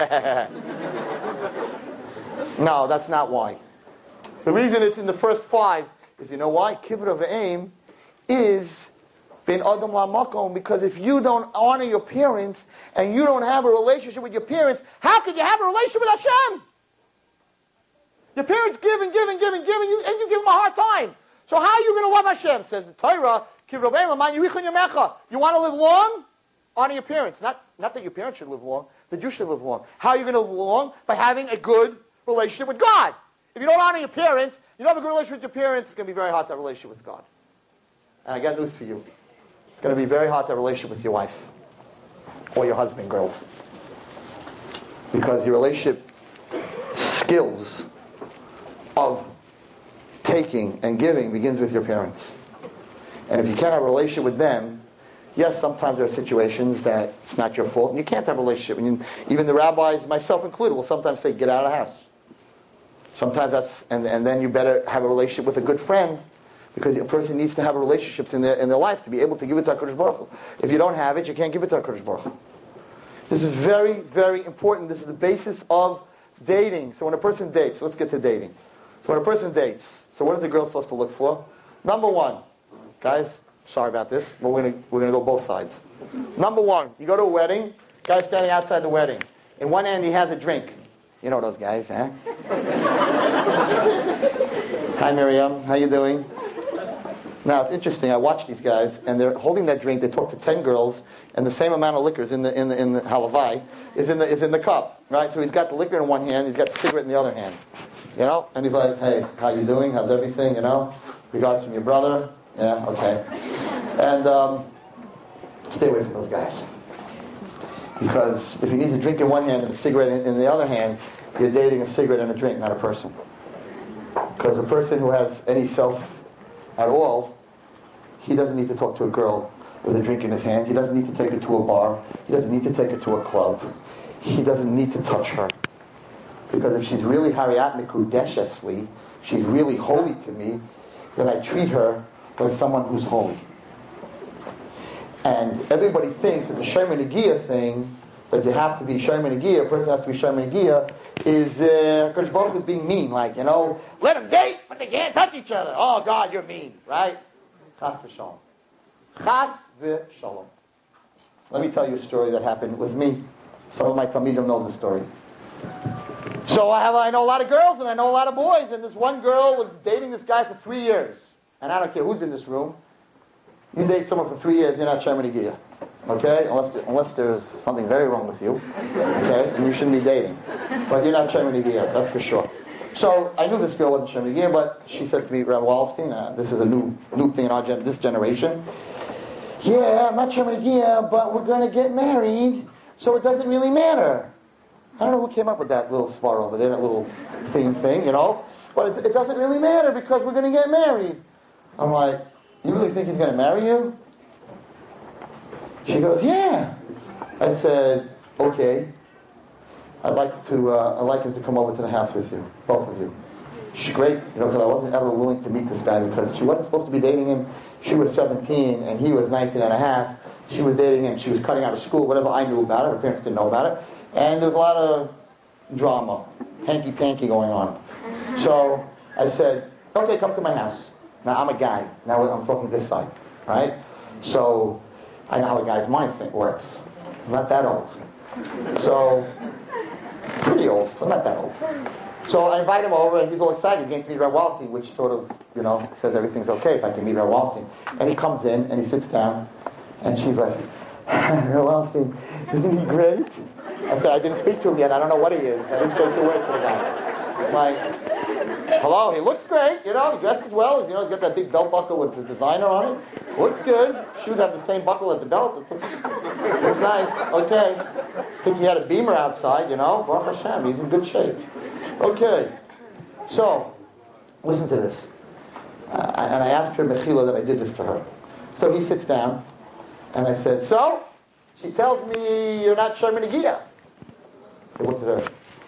No, that's not why. The reason it's in the first 5 is, you know why? Kibbud of V'Aim is Bein Adam LaMakom, because if you don't honor your parents and you don't have a relationship with your parents, how could you have a relationship with Hashem? Your parents give and give and give and give, and you give them a hard time. So how are you going to love Hashem? Says the Torah, Kibbud of V'Aim, you want to live long? Honor your parents. Not that your parents should live long, that you should live long. How are you going to live long? By having a good relationship with God. If you don't honor your parents, you don't have a good relationship with your parents, it's going to be very hard to have a relationship with God. And I got news for you. It's going to be very hard to have a relationship with your wife or your husband, girls. Because your relationship skills of taking and giving begins with your parents. And if you can't have a relationship with them, Yes, sometimes there are situations that it's not your fault, and you can't have a relationship. And even the rabbis, myself included, will sometimes say, get out of the house. Sometimes that's, and then you better have a relationship with a good friend, because a person needs to have relationships in their life to be able to give it to HaKadosh Baruch Hu. If you don't have it, you can't give it to HaKadosh Baruch Hu. This is very, very important. This is the basis of dating. So when a person dates, let's get to dating. So when a person dates, so what is the girl supposed to look for? Number one, guys, sorry about this, but we're gonna go both sides. Number one, you go to a wedding, guy's standing outside the wedding. In one hand he has a drink. You know those guys, huh? Hi Miriam, how you doing? Now it's interesting, I watch these guys, and they're holding that drink, they talk to 10 girls, and the same amount of liquor is in the halavai, is in the cup, right? So he's got the liquor in one hand, he's got the cigarette in the other hand. You know? And he's like, hey, how you doing? How's everything? You know? Regards from your brother? Yeah, okay. And stay away from those guys. Because if he needs a drink in one hand and a cigarette in the other hand, you're dating a cigarette and a drink, not a person. Because a person who has any self at all, he doesn't need to talk to a girl with a drink in his hand. He doesn't need to take her to a bar. He doesn't need to take her to a club. He doesn't need to touch her. Because if she's really Hariat Mikudeshesli, she's really holy to me, then I treat her like someone who's holy. And everybody thinks that the Shomer Negiah thing, that you have to be Shomer Negiah, a person has to be Shomer Negiah, is HaKadosh Baruch Hu is being mean. Like, you know, let them date, but they can't touch each other. Oh, God, you're mean, right? Chas v'shalom. Chas v'shalom. Let me tell you a story that happened with me. Some of my Talmidim know the story. So I know a lot of girls and I know a lot of boys, and this one girl was dating this guy for 3 years. And I don't care who's in this room. You date someone for 3 years, you're not Shomer Negiah. Okay? Unless there's something very wrong with you. Okay? And you shouldn't be dating. But you're not Shomer Negiah, that's for sure. So I knew this girl wasn't Shomer Negiah, but she said to me, Rabbi Wallerstein, this is a new thing in this generation. Yeah, I'm not Shomer Negiah, but we're going to get married, so it doesn't really matter. I don't know who came up with that little spar over there, that little theme thing, you know. But it doesn't really matter because we're going to get married. I'm like, you really think he's going to marry you? She goes, yeah. I said, okay. I'd like him to come over to the house with you, both of you. She's great, you know, because I wasn't ever willing to meet this guy because she wasn't supposed to be dating him. She was 17 and he was 19 and a half. She was dating him. She was cutting out of school, whatever I knew about it. Her parents didn't know about it. And there was a lot of drama, hanky-panky going on. So I said, okay, come to my house. Now I'm a guy. Now I'm talking this side, right? So I know how a guy's mind works. I'm not that old. So, pretty old, but not that old. So I invite him over, and he's all excited. He's going to meet Rabbi Wallerstein, which sort of, you know, says everything's okay if I can meet Rabbi Wallerstein. And he comes in, and he sits down, and she's like, Rabbi Wallerstein, isn't he great? I said, I didn't speak to him yet. I don't know what he is. I didn't say 2 words to the guy. I'm like, hello, he looks great, you know, he dresses well, you know, he's got that big belt buckle with the designer on it. Looks good. Shoes have the same buckle as the belt. Looks nice. Okay. Think he had a Beamer outside, you know. Baruch Hashem, he's in good shape. Okay. So, listen to this. And I asked her, Mechila, that I did this to her. So he sits down, and I said, so? She tells me you're not Shomer Negiah. I looked at her.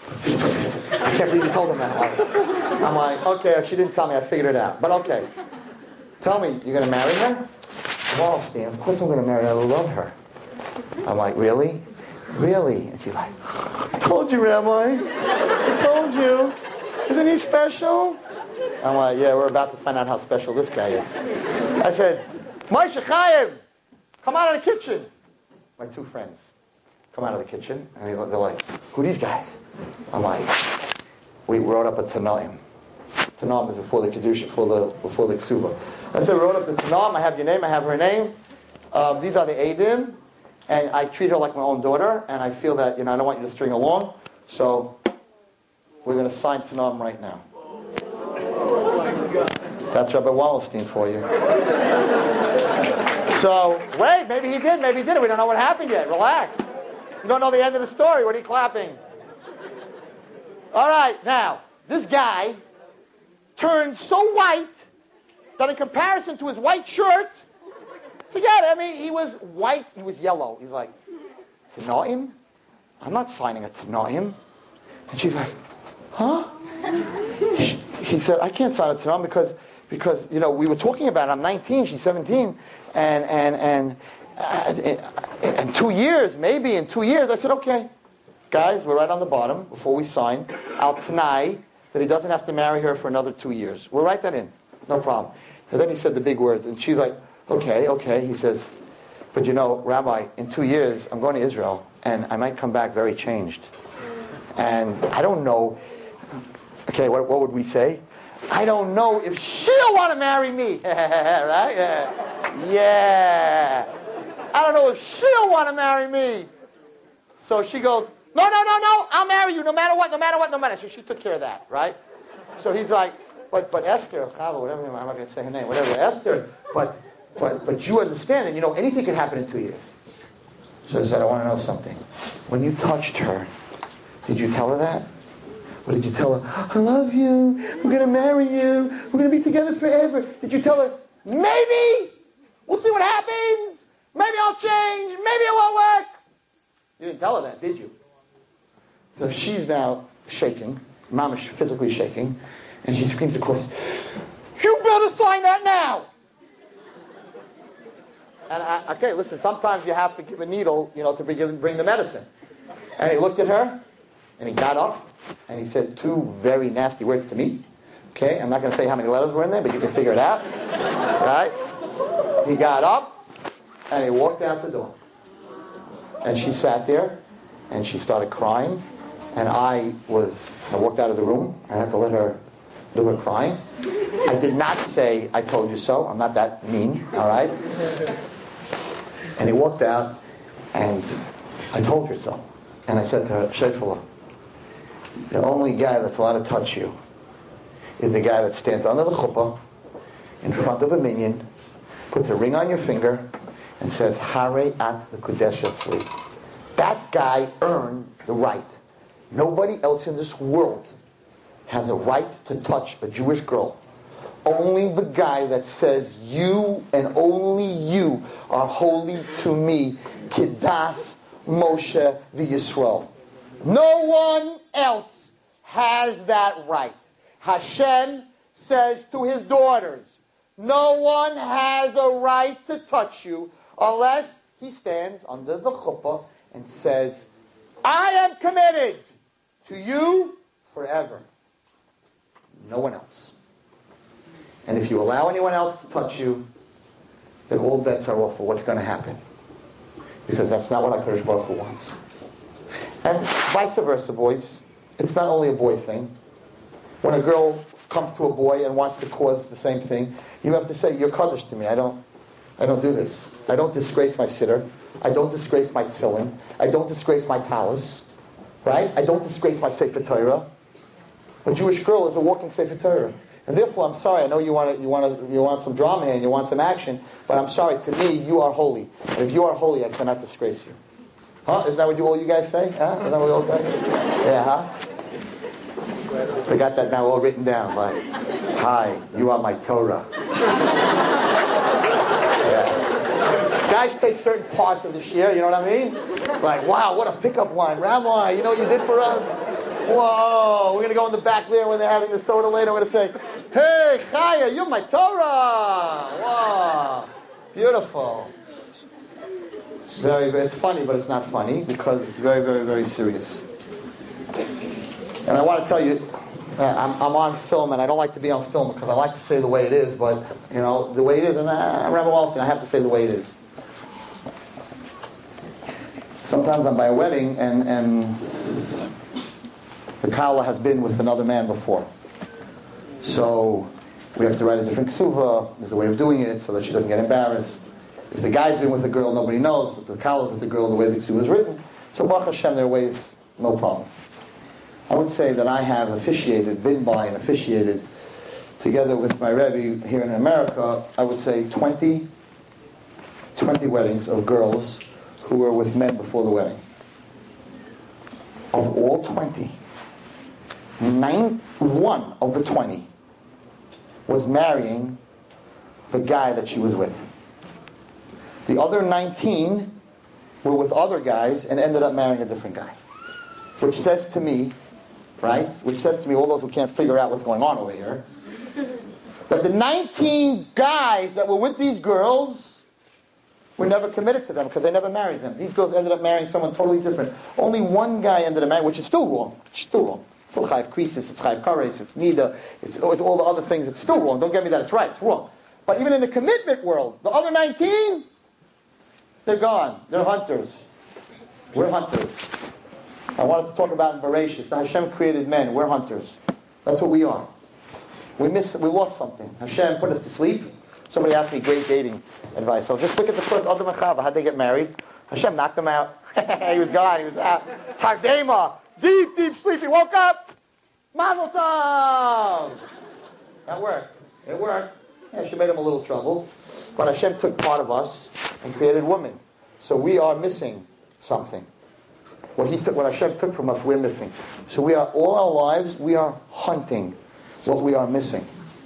I can't believe you told him that. I'm like, okay, she didn't tell me, I figured it out. But okay. Tell me, you're going to marry her? Wallerstein, of course I'm going to marry her. I love her. I'm like, really? Really? And she's like, I told you, Rabbi. I told you. Isn't he special? I'm like, yeah, we're about to find out how special this guy is. I said, Moshe Chaim, come out of the kitchen. My 2 friends come out of the kitchen, and they're like, who are these guys? I'm like, we wrote up a Tanaim. Tanaim is before the Kedusha, before the Ksuva. I said, we wrote up the Tanaim, I have your name, I have her name. These are the Eidim, and I treat her like my own daughter, and I feel that, you know, I don't want you to string along, so we're going to sign Tanaim right now. That's Rabbi Wallerstein for you. So, wait, maybe he did, maybe he didn't. We don't know what happened yet. Relax. You don't know the end of the story. What are you clapping? All right, now, this guy turned so white that in comparison to his white shirt, Forget it. I mean, he was white. He was yellow. He was like, Tanoim? I'm not signing a Tanoim. And she's like, huh? He said, I can't sign a Tanoim because we were talking about it. I'm 19, she's 17, and 2 years, maybe in 2 years. I said, okay, guys, we're right on the bottom before we sign. Al Tanai, that he doesn't have to marry her for another 2 years. We'll write that in, no problem. And then he said the big words, and she's like, okay. He says, but Rabbi, in 2 years, I'm going to Israel, and I might come back very changed. And I don't know, okay, what would we say? I don't know if she'll want to marry me. Right? Yeah. I don't know if she'll want to marry me. So she goes, no, I'll marry you no matter what. So she took care of that, right? So he's like, but Esther, whatever, I'm not going to say her name, whatever, Esther, but you understand that, anything can happen in 2 years. So I said, I want to know something. When you touched her, did you tell her that? Or did you tell her, I love you, we're going to marry you, we're going to be together forever? Did you tell her, maybe, we'll see what happens, maybe I'll change, maybe it won't work? You didn't tell her that, did you? So she's now shaking, Mom is physically shaking, and she screams across, you better sign that now! And okay, listen, sometimes you have to give a needle, to bring the medicine. And he looked at her, and he got up, and he said 2 very nasty words to me. Okay, I'm not going to say how many letters were in there, but you can figure it out. Right? He got up, and he walked out the door. And she sat there, and she started crying. And I walked out of the room. I had to let her do her crying. I did not say, I told you so. I'm not that mean, all right? And he walked out, and I told her so. And I said to her, Shefala, the only guy that's allowed to touch you is the guy that stands under the chuppah, in front of a minyan, puts a ring on your finger, and says, Hare at the Kodesh Asli. That guy earned the right. Nobody else in this world has a right to touch a Jewish girl. Only the guy that says, you and only you are holy to me, Kiddas Moshe v'Yisrael. No one else has that right. Hashem says to his daughters, no one has a right to touch you unless he stands under the chuppah and says, I am committed to you forever. No one else. And if you allow anyone else to touch you, then all bets are off for what's going to happen. Because that's not what HaKadosh Baruch Hu wants. And vice versa, boys. It's not only a boy thing. When a girl comes to a boy and wants to cause the same thing, you have to say, you're Kaddish to me. I don't do this. I don't disgrace my sitter. I don't disgrace my tefillin. I don't disgrace my talis. Right? I don't disgrace my Sefer Torah. A Jewish girl is a walking Sefer Torah. And therefore, I'm sorry, I know you want some drama here and you want some action, but I'm sorry, to me, you are holy. And if you are holy, I cannot disgrace you. Huh? Isn't that what all you guys say? Huh? Isn't that what you all say? Yeah, huh? They got that now all written down, like, hi, you are my Torah. Yeah. Guys take certain parts of the shir, you know what I mean? Like, wow, what a pickup line. Rabbi, you know what you did for us? Whoa, we're going to go in the back there when they're having the soda later. We're going to say, hey, Chaya, you're my Torah. Wow, beautiful. It's funny, but it's not funny because it's very, very, very serious. And I want to tell you, I'm on film, and I don't like to be on film because I like to say the way it is, but, the way it is, and Rabbi Wallerstein, I have to say the way it is. Sometimes I'm by a wedding, and the Kala has been with another man before. So we have to write a different ksuva. There's a way of doing it so that she doesn't get embarrassed. If the guy's been with a girl, nobody knows, but the Kala's with the girl the way the ksuva is written. So Baruch Hashem, there are ways, no problem. I would say that I have been by and officiated, together with my Rebbe here in America, I would say 20 weddings of girls who were with men before the wedding. Of all 20, 1 of the 20 was marrying the guy that she was with. The other 19 were with other guys and ended up marrying a different guy. Which says to me, right? Which says to me, all those who can't figure out what's going on over here, that the 19 guys that were with these girls were never committed to them because they never married them. These girls ended up marrying someone totally different. Only one guy ended up marrying, which is still wrong. It's still wrong. It's still Chayiv Krisis, it's Chayiv Kares, it's Nida, it's all the other things. It's still wrong. Don't get me that it's right. It's wrong. But even in the commitment world, the other 19, they're gone. They're hunters. We're hunters. I wanted to talk about in Bereshit. Hashem created men. We're hunters. That's what we are. We lost something. Hashem put us to sleep. Somebody asked me great dating advice. So just look at the first Adam and Chava. How'd they get married? Hashem knocked them out. He was gone. He was out. Tardema. Deep, deep sleep. He woke up. Mazel tov. That worked. It worked. Yeah, she made him a little trouble. But Hashem took part of us and created women. So we are missing something. What Hashem took from us, we're missing. So we are, all our lives, we are hunting what we are missing.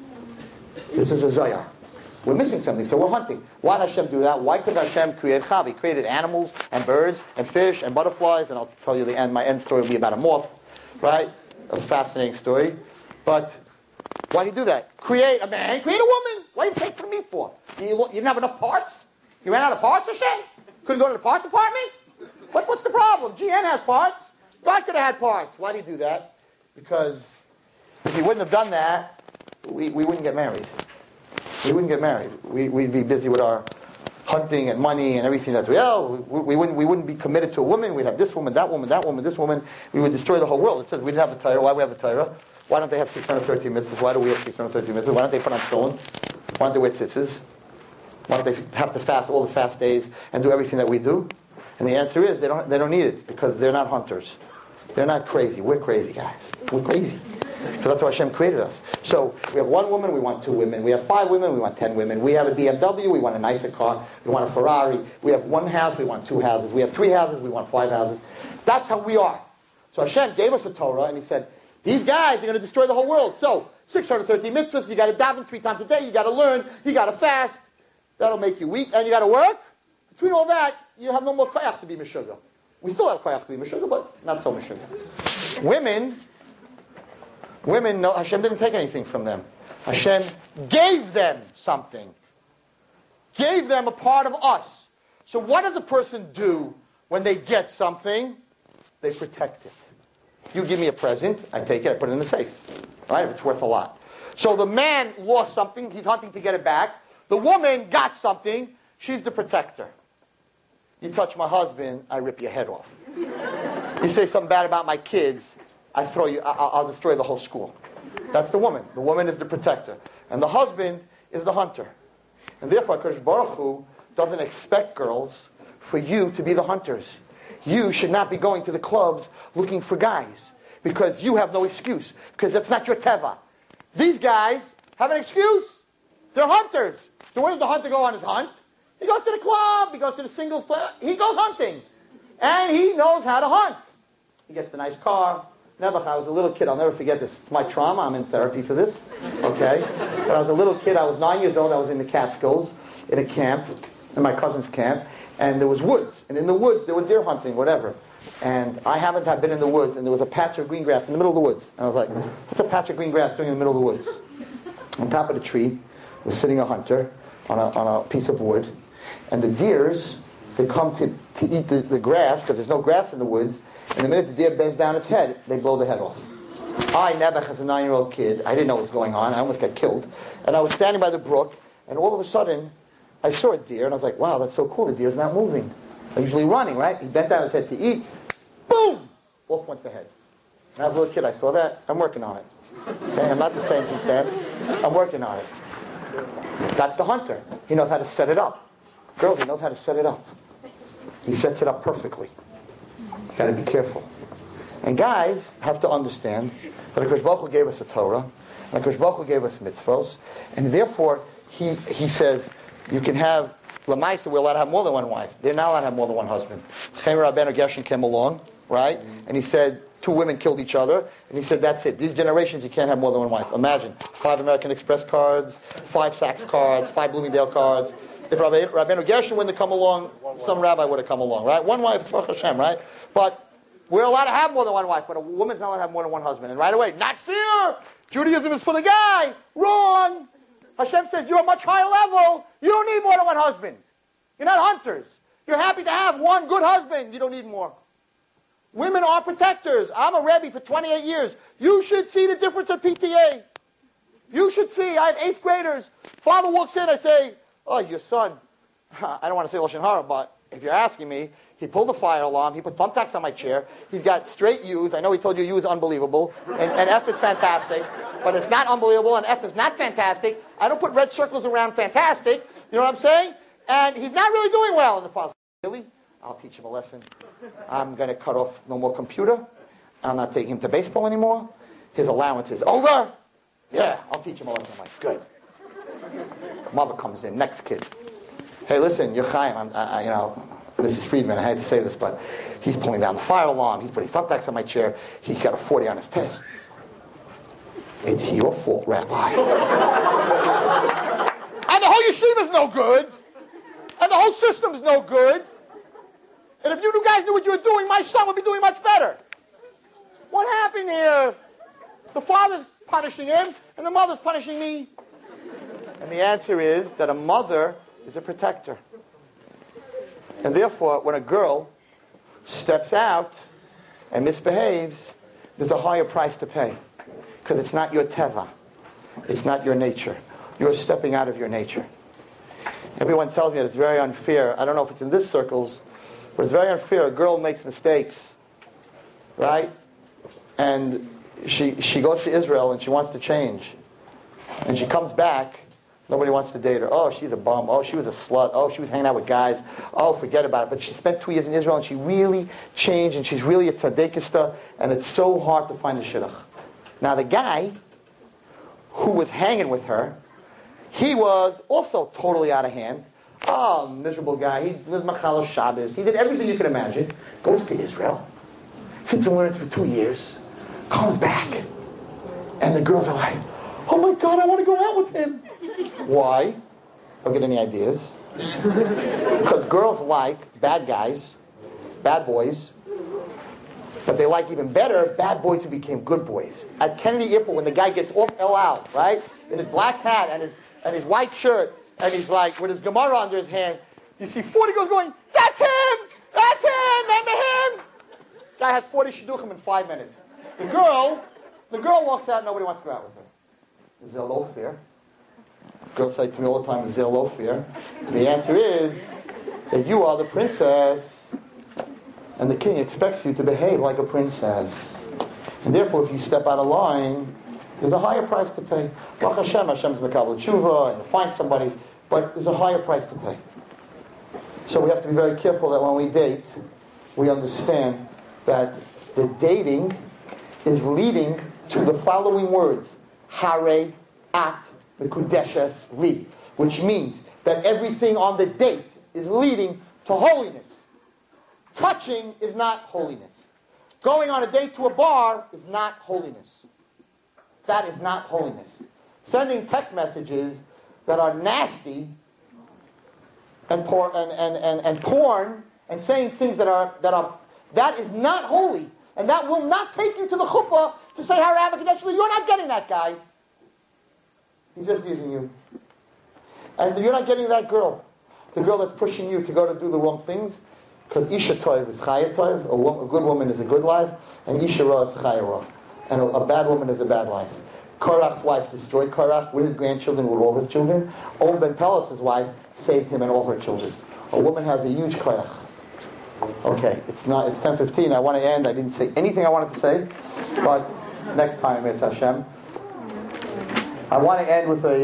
This is a zayah. We're missing something, so we're hunting. Why did Hashem do that? Why could Hashem create Chav? He created animals and birds and fish and butterflies, and I'll tell you the end. My end story will be about a moth, right? A fascinating story. But why did he do that? Create a man, create a woman. What did you take from me for? You didn't have enough parts? You ran out of parts, Hashem? Couldn't go to the part department? What's the problem? GN has parts. God could have had parts. Why do you do that? Because if he wouldn't have done that, we wouldn't get married. We wouldn't get married. We'd be busy with our hunting and money and everything we wouldn't be committed to a woman. We'd have this woman, that woman, that woman, this woman. We would destroy the whole world. It says we didn't have the Torah. Why do we have the Torah? Why don't they have 613 mitzvahs? Why do we have 613 mitzvahs? Why don't they put on tefillin? Why don't they wear tzitzis? Why don't they have to fast all the fast days and do everything that we do? And the answer is they don't need it because they're not hunters. They're not crazy. We're crazy, guys. We're crazy. So that's why Hashem created us. So we have one woman, we want two women. We have 5 women, we want 10 women. We have a BMW, we want a nicer car. We want a Ferrari. We have 1 house, we want 2 houses. We have 3 houses, we want 5 houses. That's how we are. So Hashem gave us a Torah and he said, these guys are going to destroy the whole world. So 613 mitzvahs, you got to daven 3 times a day, you got to learn, you got to fast. That'll make you weak, and you got to work. Between all that, you have no more koyach to be meshuggah. We still have koyach to be meshuggah, but not so meshuggah. Women, no, Hashem didn't take anything from them. Hashem gave them something. Gave them a part of us. So what does a person do when they get something? They protect it. You give me a present, I take it, I put it in the safe. Right? If it's worth a lot. So the man lost something, he's hunting to get it back. The woman got something, she's the protector. You touch my husband, I rip your head off. You say something bad about my kids, I'll destroy the whole school. That's the woman. The woman is the protector. And the husband is the hunter. And therefore, HaKadosh Baruch Hu doesn't expect girls for you to be the hunters. You should not be going to the clubs looking for guys. Because you have no excuse. Because that's not your teva. These guys have an excuse. They're hunters. So where does the hunter go on his hunt? He goes to the club. He goes to the singles play. He goes hunting. And he knows how to hunt. He gets the nice car. Nebuch, I was a little kid. I'll never forget this. It's my trauma. I'm in therapy for this. Okay? But I was a little kid. I was 9 years old. I was in the Catskills in a camp, in my cousin's camp. And there was woods. And in the woods, there were deer hunting, whatever. And I happened to have been in the woods. And there was a patch of green grass in the middle of the woods. And I was like, what's a patch of green grass doing in the middle of the woods? On top of the tree was sitting a hunter on a piece of wood. And the deers, they come to eat the grass, because there's no grass in the woods. And the minute the deer bends down its head, they blow the head off. I, Nebuch, as a 9-year-old kid, I didn't know what was going on. I almost got killed. And I was standing by the brook, and all of a sudden, I saw a deer, and I was like, wow, that's so cool. The deer's not moving. They're usually running, right? He bent down his head to eat. Boom! Off went the head. And I was a little kid. I saw that. I'm working on it. Okay? I'm not the same since then. I'm working on it. That's the hunter. He knows how to set it up. Girls, he knows how to set it up. He sets it up perfectly. Got to be careful. And guys have to understand that HaKadosh Baruch Hu gave us a Torah, and HaKadosh Baruch Hu gave us mitzvos, and therefore he says you can have Lamaisa, we're allowed to have more than one wife. They're not allowed to have more than one husband. Chaim Rabbeinu Gershon came along, right? And he said 2 women killed each other, and he said that's it. These generations you can't have more than one wife. Imagine 5 American Express cards, 5 Saks cards, 5 Bloomingdale cards. If Rabbeinu Gershon wouldn't have come along, some rabbi would have come along, right? One wife, Baruch Hashem, right? But we're allowed to have more than one wife, but a woman's not allowed to have more than one husband. And right away, not fair. Judaism is for the guy. Wrong. Hashem says you're a much higher level. You don't need more than one husband. You're not hunters. You're happy to have one good husband. You don't need more. Women are protectors. I'm a Rebbe for 28 years. You should see the difference at PTA. You should see. I have 8th graders. Father walks in. I say, oh, your son. I don't want to say Lashon Hara, but if you're asking me, he pulled the fire alarm. He put thumbtacks on my chair. He's got straight U's. I know he told you U is unbelievable. And F is fantastic. But it's not unbelievable, and F is not fantastic. I don't put red circles around fantastic. You know what I'm saying? And he's not really doing well. And the father says, really? I'll teach him a lesson. I'm going to cut off no more computer. I'm not taking him to baseball anymore. His allowance is over. Yeah, I'll teach him a lesson. I'm like, good. Mother comes in, next kid. Hey, listen, Yechaim, Mrs. Friedman, I had to say this, but he's pulling down the fire alarm. He's putting thumbtacks on my chair. He got a 40 on his test. It's your fault, Rabbi. And the whole yeshiva's no good. And the whole system's no good. And if you guys knew what you were doing, my son would be doing much better. What happened here? The father's punishing him, and the mother's punishing me. And the answer is that a mother is a protector. And therefore, when a girl steps out and misbehaves, there's a higher price to pay. Because it's not your teva. It's not your nature. You're stepping out of your nature. Everyone tells me that it's very unfair. I don't know if it's in this circles, but it's very unfair. A girl makes mistakes, right? And she goes to Israel and she wants to change. And she comes back. Nobody wants to date her. Oh, she's a bum. Oh, she was a slut. Oh, she was hanging out with guys. Oh, forget about it. But she spent 2 years in Israel and she really changed and she's really a tzadikista, and it's so hard to find a shidduch. Now the guy who was hanging with her, he was also totally out of hand. Oh, miserable guy. He was Machal Shabbos. He did everything you could imagine. Goes to Israel. Sits and learns for 2 years. Comes back. And the girls are like, oh my God, I want to go out with him. Why? Don't get any ideas. Because girls like bad guys, bad boys, but they like even better bad boys who became good boys. At Kennedy Airport, when the guy gets off El Al, right, in his black hat and his white shirt, and he's like with his Gemara under his hand, you see 40 girls going, that's him! That's him! Remember him? Guy has 40 shidduchim in 5 minutes. The girl walks out, nobody wants to go out with her. Is there low fear? Girls say to me all the time, is there low fear? The answer is that you are the princess, and the king expects you to behave like a princess. And therefore, if you step out of line, there's a higher price to pay. Baruch Hashem, Hashem's Mekabel Tshuva, and to find somebody, but there's a higher price to pay. So we have to be very careful that when we date, we understand that the dating is leading to the following words: Hare at Mekudeshes li, which means that everything on the date is leading to holiness. Touching is not holiness. Going on a date to a bar is not holiness. That is not holiness. Sending text messages that are nasty and porn and saying things that is not holy, and that will not take you to the chuppah to say Hare Mekudeshes li. You're not getting that guy. He's just using you. And you're not getting that girl. The girl that's pushing you to go to do the wrong things. Because Isha Tov is Chaya Tov. A good woman is a good life. And Isha Ra is Chaya Ra. And a bad woman is a bad life. Korach's wife destroyed Korach with his grandchildren, with all his children. Om Ben Pelas's wife saved him and all her children. A woman has a huge Korach. Okay, it's 10:15. I want to end. I didn't say anything I wanted to say. But next time, it's Hashem. I want to end with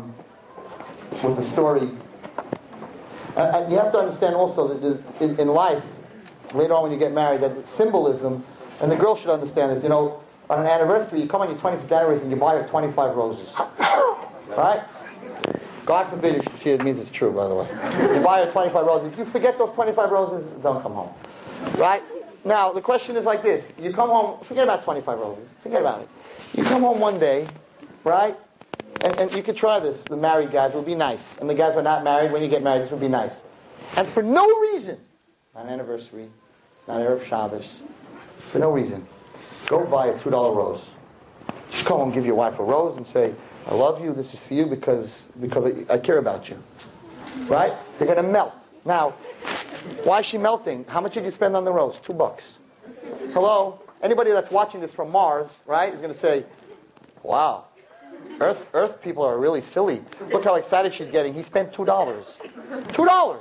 a story. And you have to understand also that in life, later on when you get married, that symbolism, and the girl should understand this. You know, on an anniversary, you come on your 25th anniversary and you buy her 25 roses. Right? God forbid if you see it means it's true, by the way. You buy her 25 roses. If you forget those 25 roses, don't come home. Right? Now, the question is like this. You come home, forget about 25 roses. Forget about it. You come home one day, right? And you could try this. The married guys would be nice. And the guys who are not married, when you get married, this would be nice. And for no reason, not an anniversary, it's not Erev Shabbos, for no reason, go buy a $2 rose. Just come home and give your wife a rose and say, I love you, this is for you because I care about you. Right? They're going to melt. Now, why is she melting? How much did you spend on the rose? $2. Hello? Anybody that's watching this from Mars, right, is going to say, wow, Earth people are really silly. Look how excited she's getting. He spent $2. $2!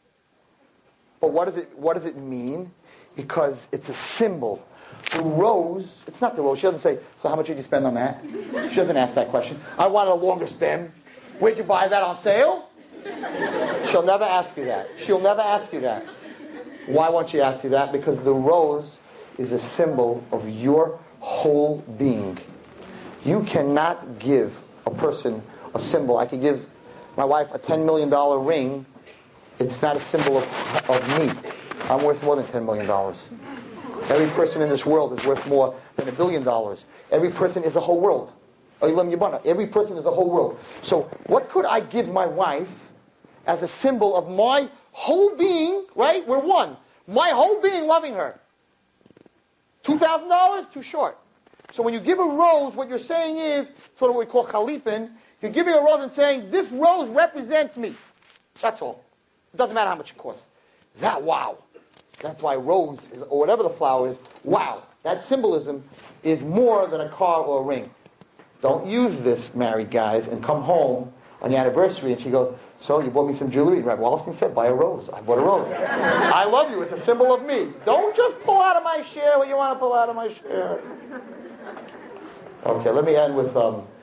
But what does it mean? Because it's a symbol. The rose, it's not the rose. She doesn't say, so how much did you spend on that? She doesn't ask that question. I wanted a longer stem. Where'd you buy that, on sale? She'll never ask you that. She'll never ask you that. Why won't she ask you that? Because the rose is a symbol of your whole being. You cannot give a person a symbol. I could give my wife a $10 million ring. It's not a symbol of me. I'm worth more than $10 million. Every person in this world is worth more than $1 billion. Every person is a whole world. Every person is a whole world. So what could I give my wife as a symbol of my whole being, right? We're one. My whole being loving her. $2,000? Too short. So when you give a rose, what you're saying is, it's what we call chalipin. You're giving a rose and saying, this rose represents me. That's all. It doesn't matter how much it costs. That wow. That's why rose, is, or whatever the flower is, wow. That symbolism is more than a car or a ring. Don't use this, married guys, and come home on the anniversary and she goes, so you bought me some jewelry? Rabbi Wallerstein said, buy a rose. I bought a rose. I love you. It's a symbol of me. Don't just pull out of my share what you want to pull out of my share. Okay, let me end with,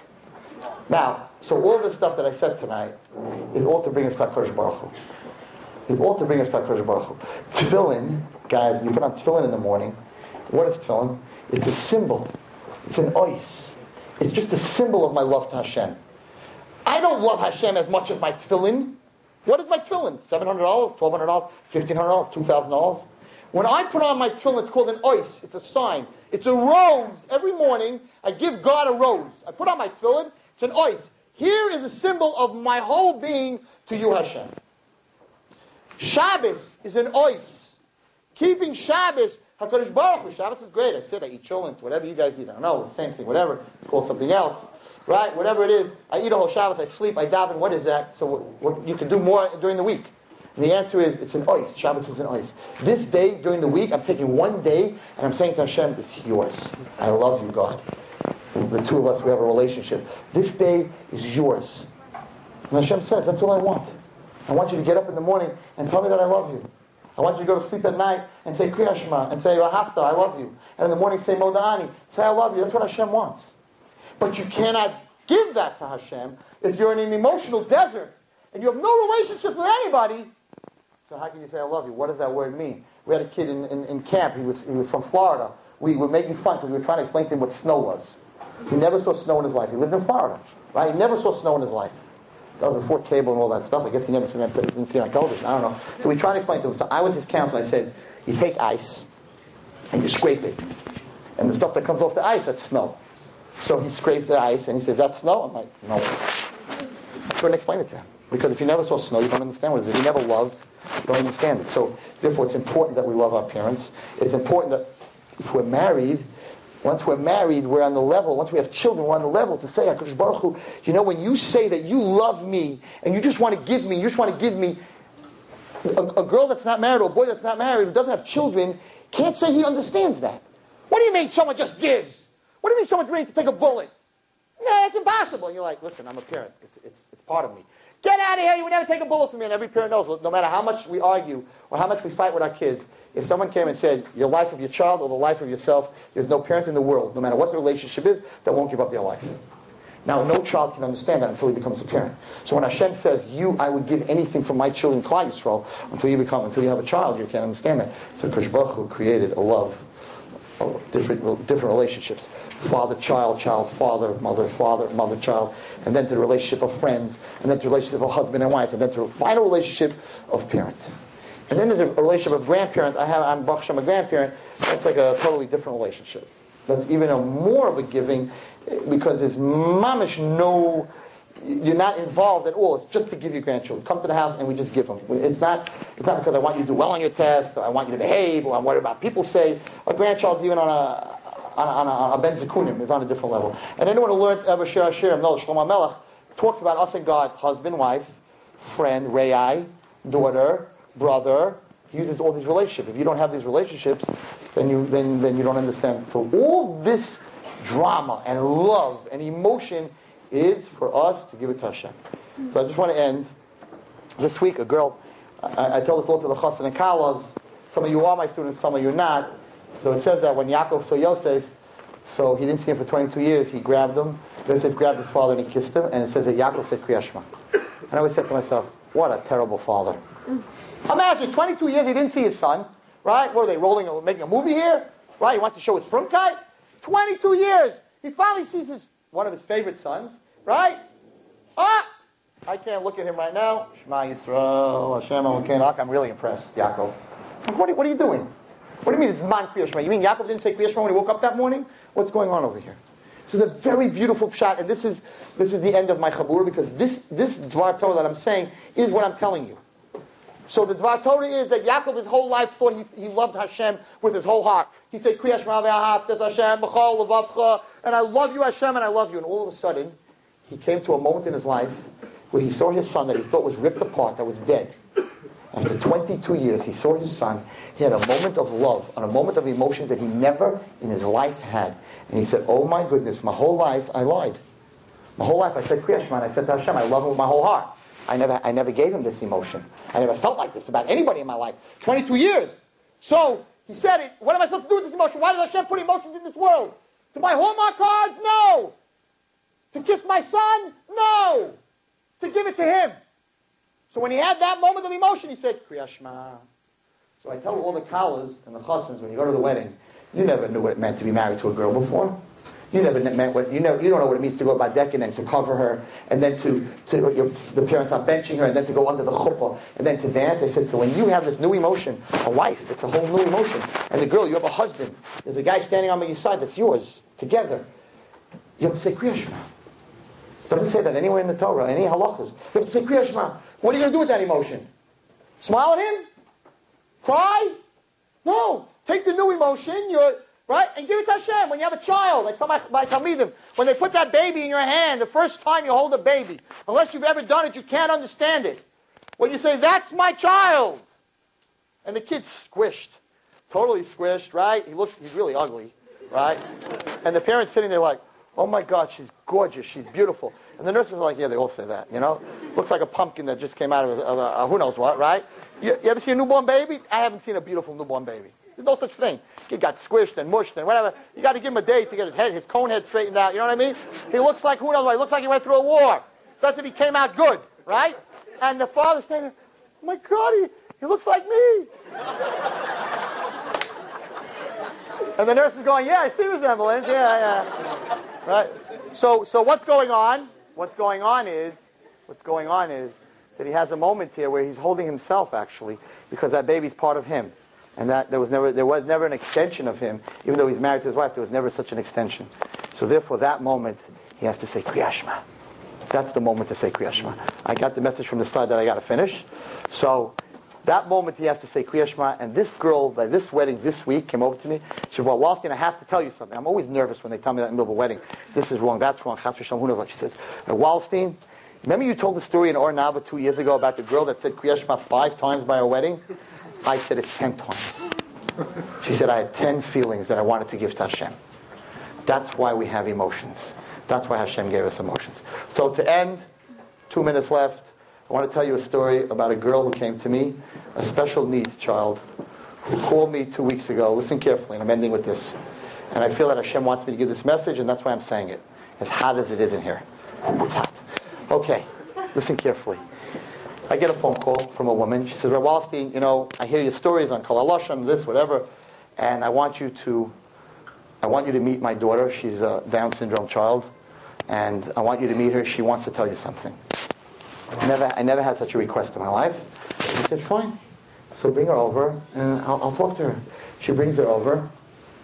now, so all this stuff that I said tonight is all to bring us to HaKadosh Baruch Hu. It's all to bring us to HaKadosh Baruch Hu. Tefillin, guys, when you put on tefillin in the morning, what is tefillin? It's a symbol. It's an ois. It's just a symbol of my love to Hashem. I don't love Hashem as much as my tefillin. What is my tefillin? $700, $1,200, $1,500, $2,000? When I put on my tefillin, it's called an ois. It's a sign. It's a rose. Every morning, I give God a rose. I put on my tefillin. It's an ois. Here is a symbol of my whole being to you, Hashem. Shabbos is an ois. Keeping Shabbos, HaKadosh Baruch Hu. Shabbos is great. I said I eat cholent, whatever you guys eat. I don't know, same thing, whatever. It's called something else. Right? Whatever it is. I eat a whole Shabbos, I sleep, I daven. What is that? So what you can do more during the week. And the answer is, it's an ois. Shabbos is an ois. This day, during the week, I'm taking one day, and I'm saying to Hashem, it's yours. I love you, God. The two of us, we have a relationship. This day is yours. And Hashem says, that's all I want. I want you to get up in the morning and tell me that I love you. I want you to go to sleep at night and say Kriya Shema and say Ahafta, I love you. And in the morning say Moda'ani, say I love you. That's what Hashem wants. But you cannot give that to Hashem if you're in an emotional desert and you have no relationship with anybody. So how can you say I love you? What does that word mean? We had a kid in camp. He was from Florida. We were making fun because we were trying to explain to him what snow was. He never saw snow in his life. He lived in Florida, right? He never saw snow in his life. That was before cable and all that stuff. I guess he never didn't see it on television. I don't know. So we tried to explain to him. So I was his counselor. I said, you take ice and you scrape it. And the stuff that comes off the ice, that's snow. So he scraped the ice and he says, that's snow? I'm like, no. I couldn't explain it to him. Because if you never saw snow, you don't understand what it is. If you never loved, you don't understand it. So therefore it's important that we love our parents. It's important that if we're married, once we're married, we're on the level. Once we have children, we're on the level to say, HaKadosh Baruch Hu, you know, when you say that you love me, and you just want to give me, a girl that's not married or a boy that's not married who doesn't have children can't say he understands that. What do you mean someone just gives? What do you mean someone's ready to take a bullet? No, it's impossible. And you're like, listen, I'm a parent. It's part of me. Get out of here. You would never take a bullet from me. And every parent knows, no matter how much we argue or how much we fight with our kids, if someone came and said, your life of your child or the life of yourself, there's no parent in the world, no matter what the relationship is, that won't give up their life. Now, no child can understand that until he becomes a parent. So when Hashem says, I would give anything for my children, Klal Yisrael, until you have a child, you can't understand that. So HaKadosh Baruch Hu created a love of different relationships. Father, child, father, mother, child, and then to the relationship of friends, and then to the relationship of husband and wife, and then to the final relationship of parent. And then there's a relationship of grandparent. I'm Baruch Hashem, a grandparent. That's like a totally different relationship. That's even more of a giving, because there's mamish no you're not involved at all. It's just to give you grandchildren. Come to the house and we just give them. It's not because I want you to do well on your tests, or I want you to behave, or I'm worried about people say. A grandchild's even on a ben zikunim, is on a different level. And anyone who learned ever Shir Hashirim knows Shlomo Melech talks about us and God, husband, wife, friend, rei, daughter, brother. He uses all these relationships. If you don't have these relationships, then you don't understand. So all this drama and love and emotion is for us to give it to Hashem. So I just want to end. This week, a girl, I tell this all to the chassan and kalas. Some of you are my students, some of you are not. So it says that when Yaakov saw Yosef, so he didn't see him for 22 years, he grabbed him. Yosef grabbed his father and he kissed him, and it says that Yaakov said Kriya Shema. And I always said to myself, what a terrible father. Imagine, 22 years he didn't see his son, right? What are they, making a movie here? Right, he wants to show his frumkeit? 22 years! He finally sees one of his favorite sons, right? I can't look at him right now. Shema Yisrael, Hashem Elokeinu. I'm really impressed, Yaakov. What are you doing? What do you mean it's man Kriya Shema? You mean Yaakov didn't say Kriya Shema when he woke up that morning? What's going on over here? So it's a very beautiful shot, and this is the end of my chabur, because this Dvar Torah that I'm saying is what I'm telling you. So the Dvar Torah is that Yaakov his whole life thought he loved Hashem with his whole heart. He said, Kriya Shema ve'ahavtas Hashem b'chol levavcha, and I love you Hashem, and I love you. And all of a sudden, he came to a moment in his life where he saw his son that he thought was ripped apart, that was dead. After 22 years, he saw his son. He had a moment of love, and a moment of emotions that he never in his life had. And he said, oh my goodness, my whole life I lied. My whole life I said Kriya Shema, and I said to Hashem, I love him with my whole heart. I never gave him this emotion. I never felt like this about anybody in my life. 22 years. So, he said, what am I supposed to do with this emotion? Why does Hashem put emotions in this world? To buy Hallmark cards? No. To kiss my son? No. To give it to him. So when he had that moment of emotion, he said, Kriya Shema. So I tell all the kalas and the chassans, when you go to the wedding, you never knew what it meant to be married to a girl before. You never meant what you don't know what it means to go by decking and to cover her, and then the parents are benching her, and then to go under the chuppah, and then to dance. I said, so when you have this new emotion, a wife, it's a whole new emotion, and the girl, you have a husband. There's a guy standing on your side that's yours together. You have to say Kriya Shema. It doesn't say that anywhere in the Torah, any halachas. You have to say Kriya Shema. What are you going to do with that emotion? Smile at him? Cry? No. Take the new emotion, right? And give it to Hashem. When you have a child, I tell my Talmidim, when they put that baby in your hand, the first time you hold a baby, unless you've ever done it, you can't understand it. When you say, that's my child, and the kid's squished, totally squished, right? He's really ugly, right? And the parents sitting there like, oh my God, she's gorgeous, she's beautiful. And the nurses are like, yeah, they all say that, Looks like a pumpkin that just came out of a who knows what, right? You ever see a newborn baby? I haven't seen a beautiful newborn baby. There's no such thing. He got squished and mushed and whatever. You got to give him a day to get his cone head straightened out. You know what I mean? He looks like, who knows what? He looks like he went through a war. That's if he came out good, right? And the father's standing there, oh my God, he looks like me. And the nurse is going, yeah, I see resemblance. Yeah. Right? So what's going on? What's going on is that he has a moment here where he's holding himself, actually, because that baby's part of him. And that there was never an extension of him. Even though he's married to his wife, there was never such an extension. So therefore, that moment, he has to say Kriya Shema. That's the moment to say Kriya Shema. I got the message from the side that I got to finish. So that moment, he has to say Kriya Shema. And this girl, by this wedding this week, came over to me. She said, well, Wallstein, I have to tell you something. I'm always nervous when they tell me that in the middle of a wedding. This is wrong, that's wrong. Chas v'shalom, who knows what. She says, Wallstein, remember you told the story in Or Nava 2 years ago about the girl that said Kriya Shema 5 times by her wedding? I said it 10 times. She said, I had 10 feelings that I wanted to give to Hashem. That's why we have emotions. That's why Hashem gave us emotions. So to end, 2 minutes left, I want to tell you a story about a girl who came to me, a special needs child, who called me 2 weeks ago. Listen carefully, and I'm ending with this. And I feel that Hashem wants me to give this message, and that's why I'm saying it. As hot as it is in here. It's hot. Okay, listen carefully. I get a phone call from a woman. She says, Rav Wallstein, I hear your stories on Kol HaLashon, this, whatever, and I want you to meet my daughter. She's a Down syndrome child, and I want you to meet her. She wants to tell you something. I never had such a request in my life. I said, fine. So bring her over, and I'll talk to her. She brings her over,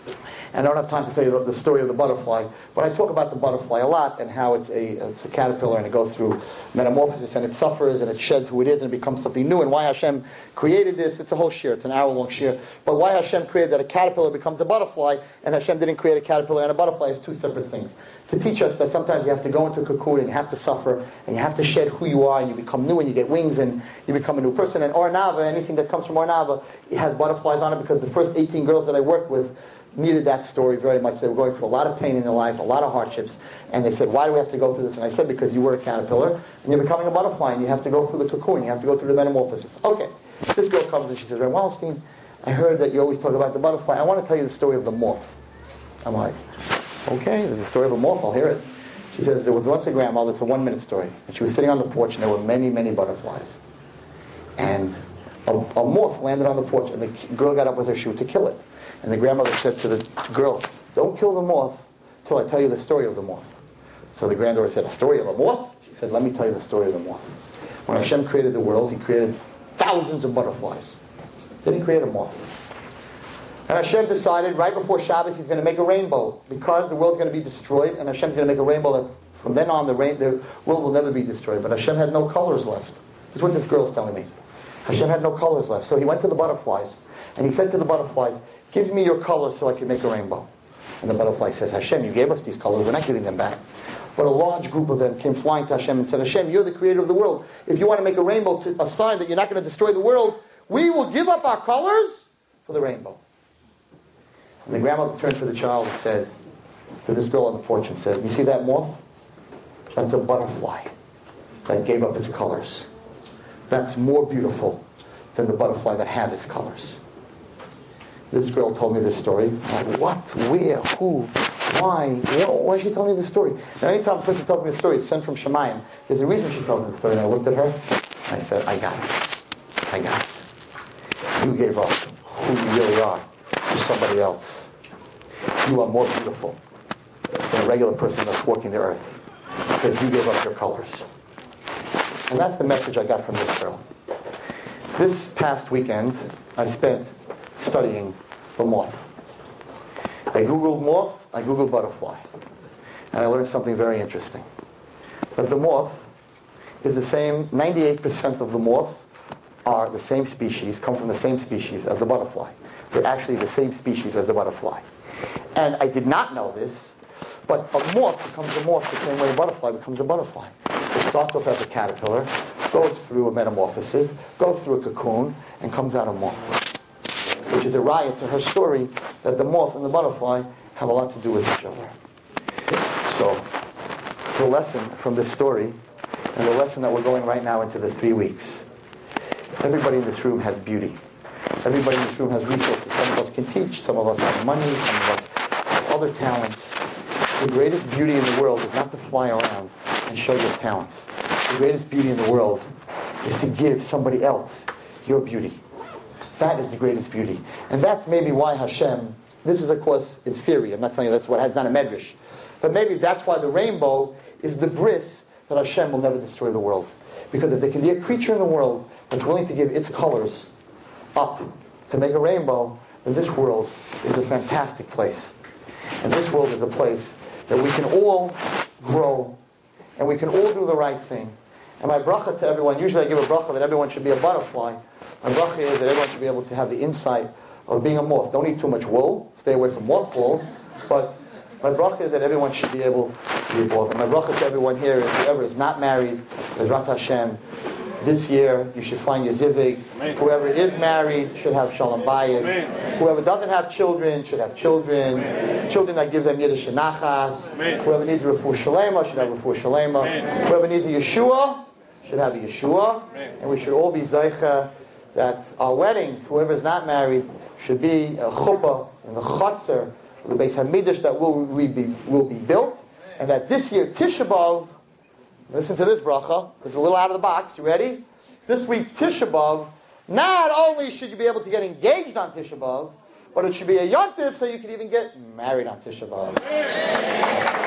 And I don't have time to tell you the story of the butterfly, but I talk about the butterfly a lot and how it's a caterpillar and it goes through metamorphosis and it suffers and it sheds who it is and it becomes something new. And why Hashem created this, it's a whole shir, it's an hour-long shir. But why Hashem created that a caterpillar becomes a butterfly and Hashem didn't create a caterpillar and a butterfly is two separate things. To teach us that sometimes you have to go into a cocoon and you have to suffer and you have to shed who you are and you become new and you get wings and you become a new person. And Ornava, anything that comes from Ornava, it has butterflies on it because the first 18 girls that I worked with needed that story very much. They were going through a lot of pain in their life, a lot of hardships, and they said, why do we have to go through this? And I said, because you were a caterpillar and you're becoming a butterfly and you have to go through the cocoon, you have to go through the metamorphosis. Okay, this girl comes and she says, Ray Wallenstein, I heard that you always talk about the butterfly. I want to tell you the story of the moth. I'm like, okay, there's a story of a moth, I'll hear it. She says, there was once a grandmother, it's a 1-minute story, and she was sitting on the porch and there were many, many butterflies. And a moth landed on the porch and the girl got up with her shoe to kill it. And the grandmother said to the girl, don't kill the moth till I tell you the story of the moth. So the granddaughter said, a story of a moth? She said, let me tell you the story of the moth. When Hashem created the world, He created thousands of butterflies. Then He created a moth. And Hashem decided right before Shabbos He's going to make a rainbow because the world's going to be destroyed, and Hashem's going to make a rainbow that from then on the world will never be destroyed. But Hashem had no colors left. This is what this girl's telling me. Hashem had no colors left. So He went to the butterflies, and He said to the butterflies, give me your colors so I can make a rainbow. And the butterfly says, Hashem, you gave us these colors, we're not giving them back. But a large group of them came flying to Hashem and said, Hashem, you're the creator of the world. If you want to make a rainbow, a sign that you're not going to destroy the world, we will give up our colors for the rainbow. And the grandmother turned to the child and said, to this girl on the porch and said, you see that moth? That's a butterfly that gave up its colors. That's more beautiful than the butterfly that has its colors. This girl told me this story. I'm like, what? Where? Who? Why? Why is she telling me this story? Now, anytime a person tells me a story, it's sent from Shemayim. There's a reason she told me the story. And I looked at her, and I said, I got it. I got it. You gave up who you really are to somebody else. You are more beautiful than a regular person that's walking the earth because you gave up your colors. And that's the message I got from this girl. This past weekend, I spent studying the moth. I Googled moth, I Googled butterfly. And I learned something very interesting. That the moth is the same, 98% of the moths are the same species, come from the same species as the butterfly. They're actually the same species as the butterfly. And I did not know this, but a moth becomes a moth the same way a butterfly becomes a butterfly. It starts off as a caterpillar, goes through a metamorphosis, goes through a cocoon, and comes out a moth. Which is a riot to her story that the moth and the butterfly have a lot to do with each other. So, the lesson from this story, and the lesson that we're going right now into the 3 weeks, everybody in this room has beauty. Everybody in this room has resources. Some of us can teach, some of us have money, some of us have other talents. The greatest beauty in the world is not to fly around and show your talents. The greatest beauty in the world is to give somebody else your beauty. That is the greatest beauty. And that's maybe why Hashem, this is of course in theory, I'm not telling you that's what has done a medrash, but maybe that's why the rainbow is the bris that Hashem will never destroy the world. Because if there can be a creature in the world that's willing to give its colors up to make a rainbow, then this world is a fantastic place. And this world is a place that we can all grow and we can all do the right thing. And my bracha to everyone, usually I give a bracha that everyone should be a butterfly. My bracha is that everyone should be able to have the insight of being a moth. Don't eat too much wool, stay away from mothballs, but my bracha is that everyone should be able to be a moth. And my bracha to everyone here is whoever is not married, Bezrat Hashem, this year you should find your zivig. Whoever is married should have shalom bayis. Whoever doesn't have children should have children. Children that give them yiddish and nachas. Whoever needs a refuah shalema should have a refuah shalema. Whoever needs a Yeshua should have a Yeshua. And we should all be zeicha that our weddings, whoever is not married, should be a chuppah and the chutzner, the Beis Hamikdash that will be built, and that this year Tisha B'Av, listen to this bracha, it's a little out of the box, you ready? This week Tisha B'Av, not only should you be able to get engaged on Tisha B'Av, but it should be a yontif so you can even get married on Tisha B'Av.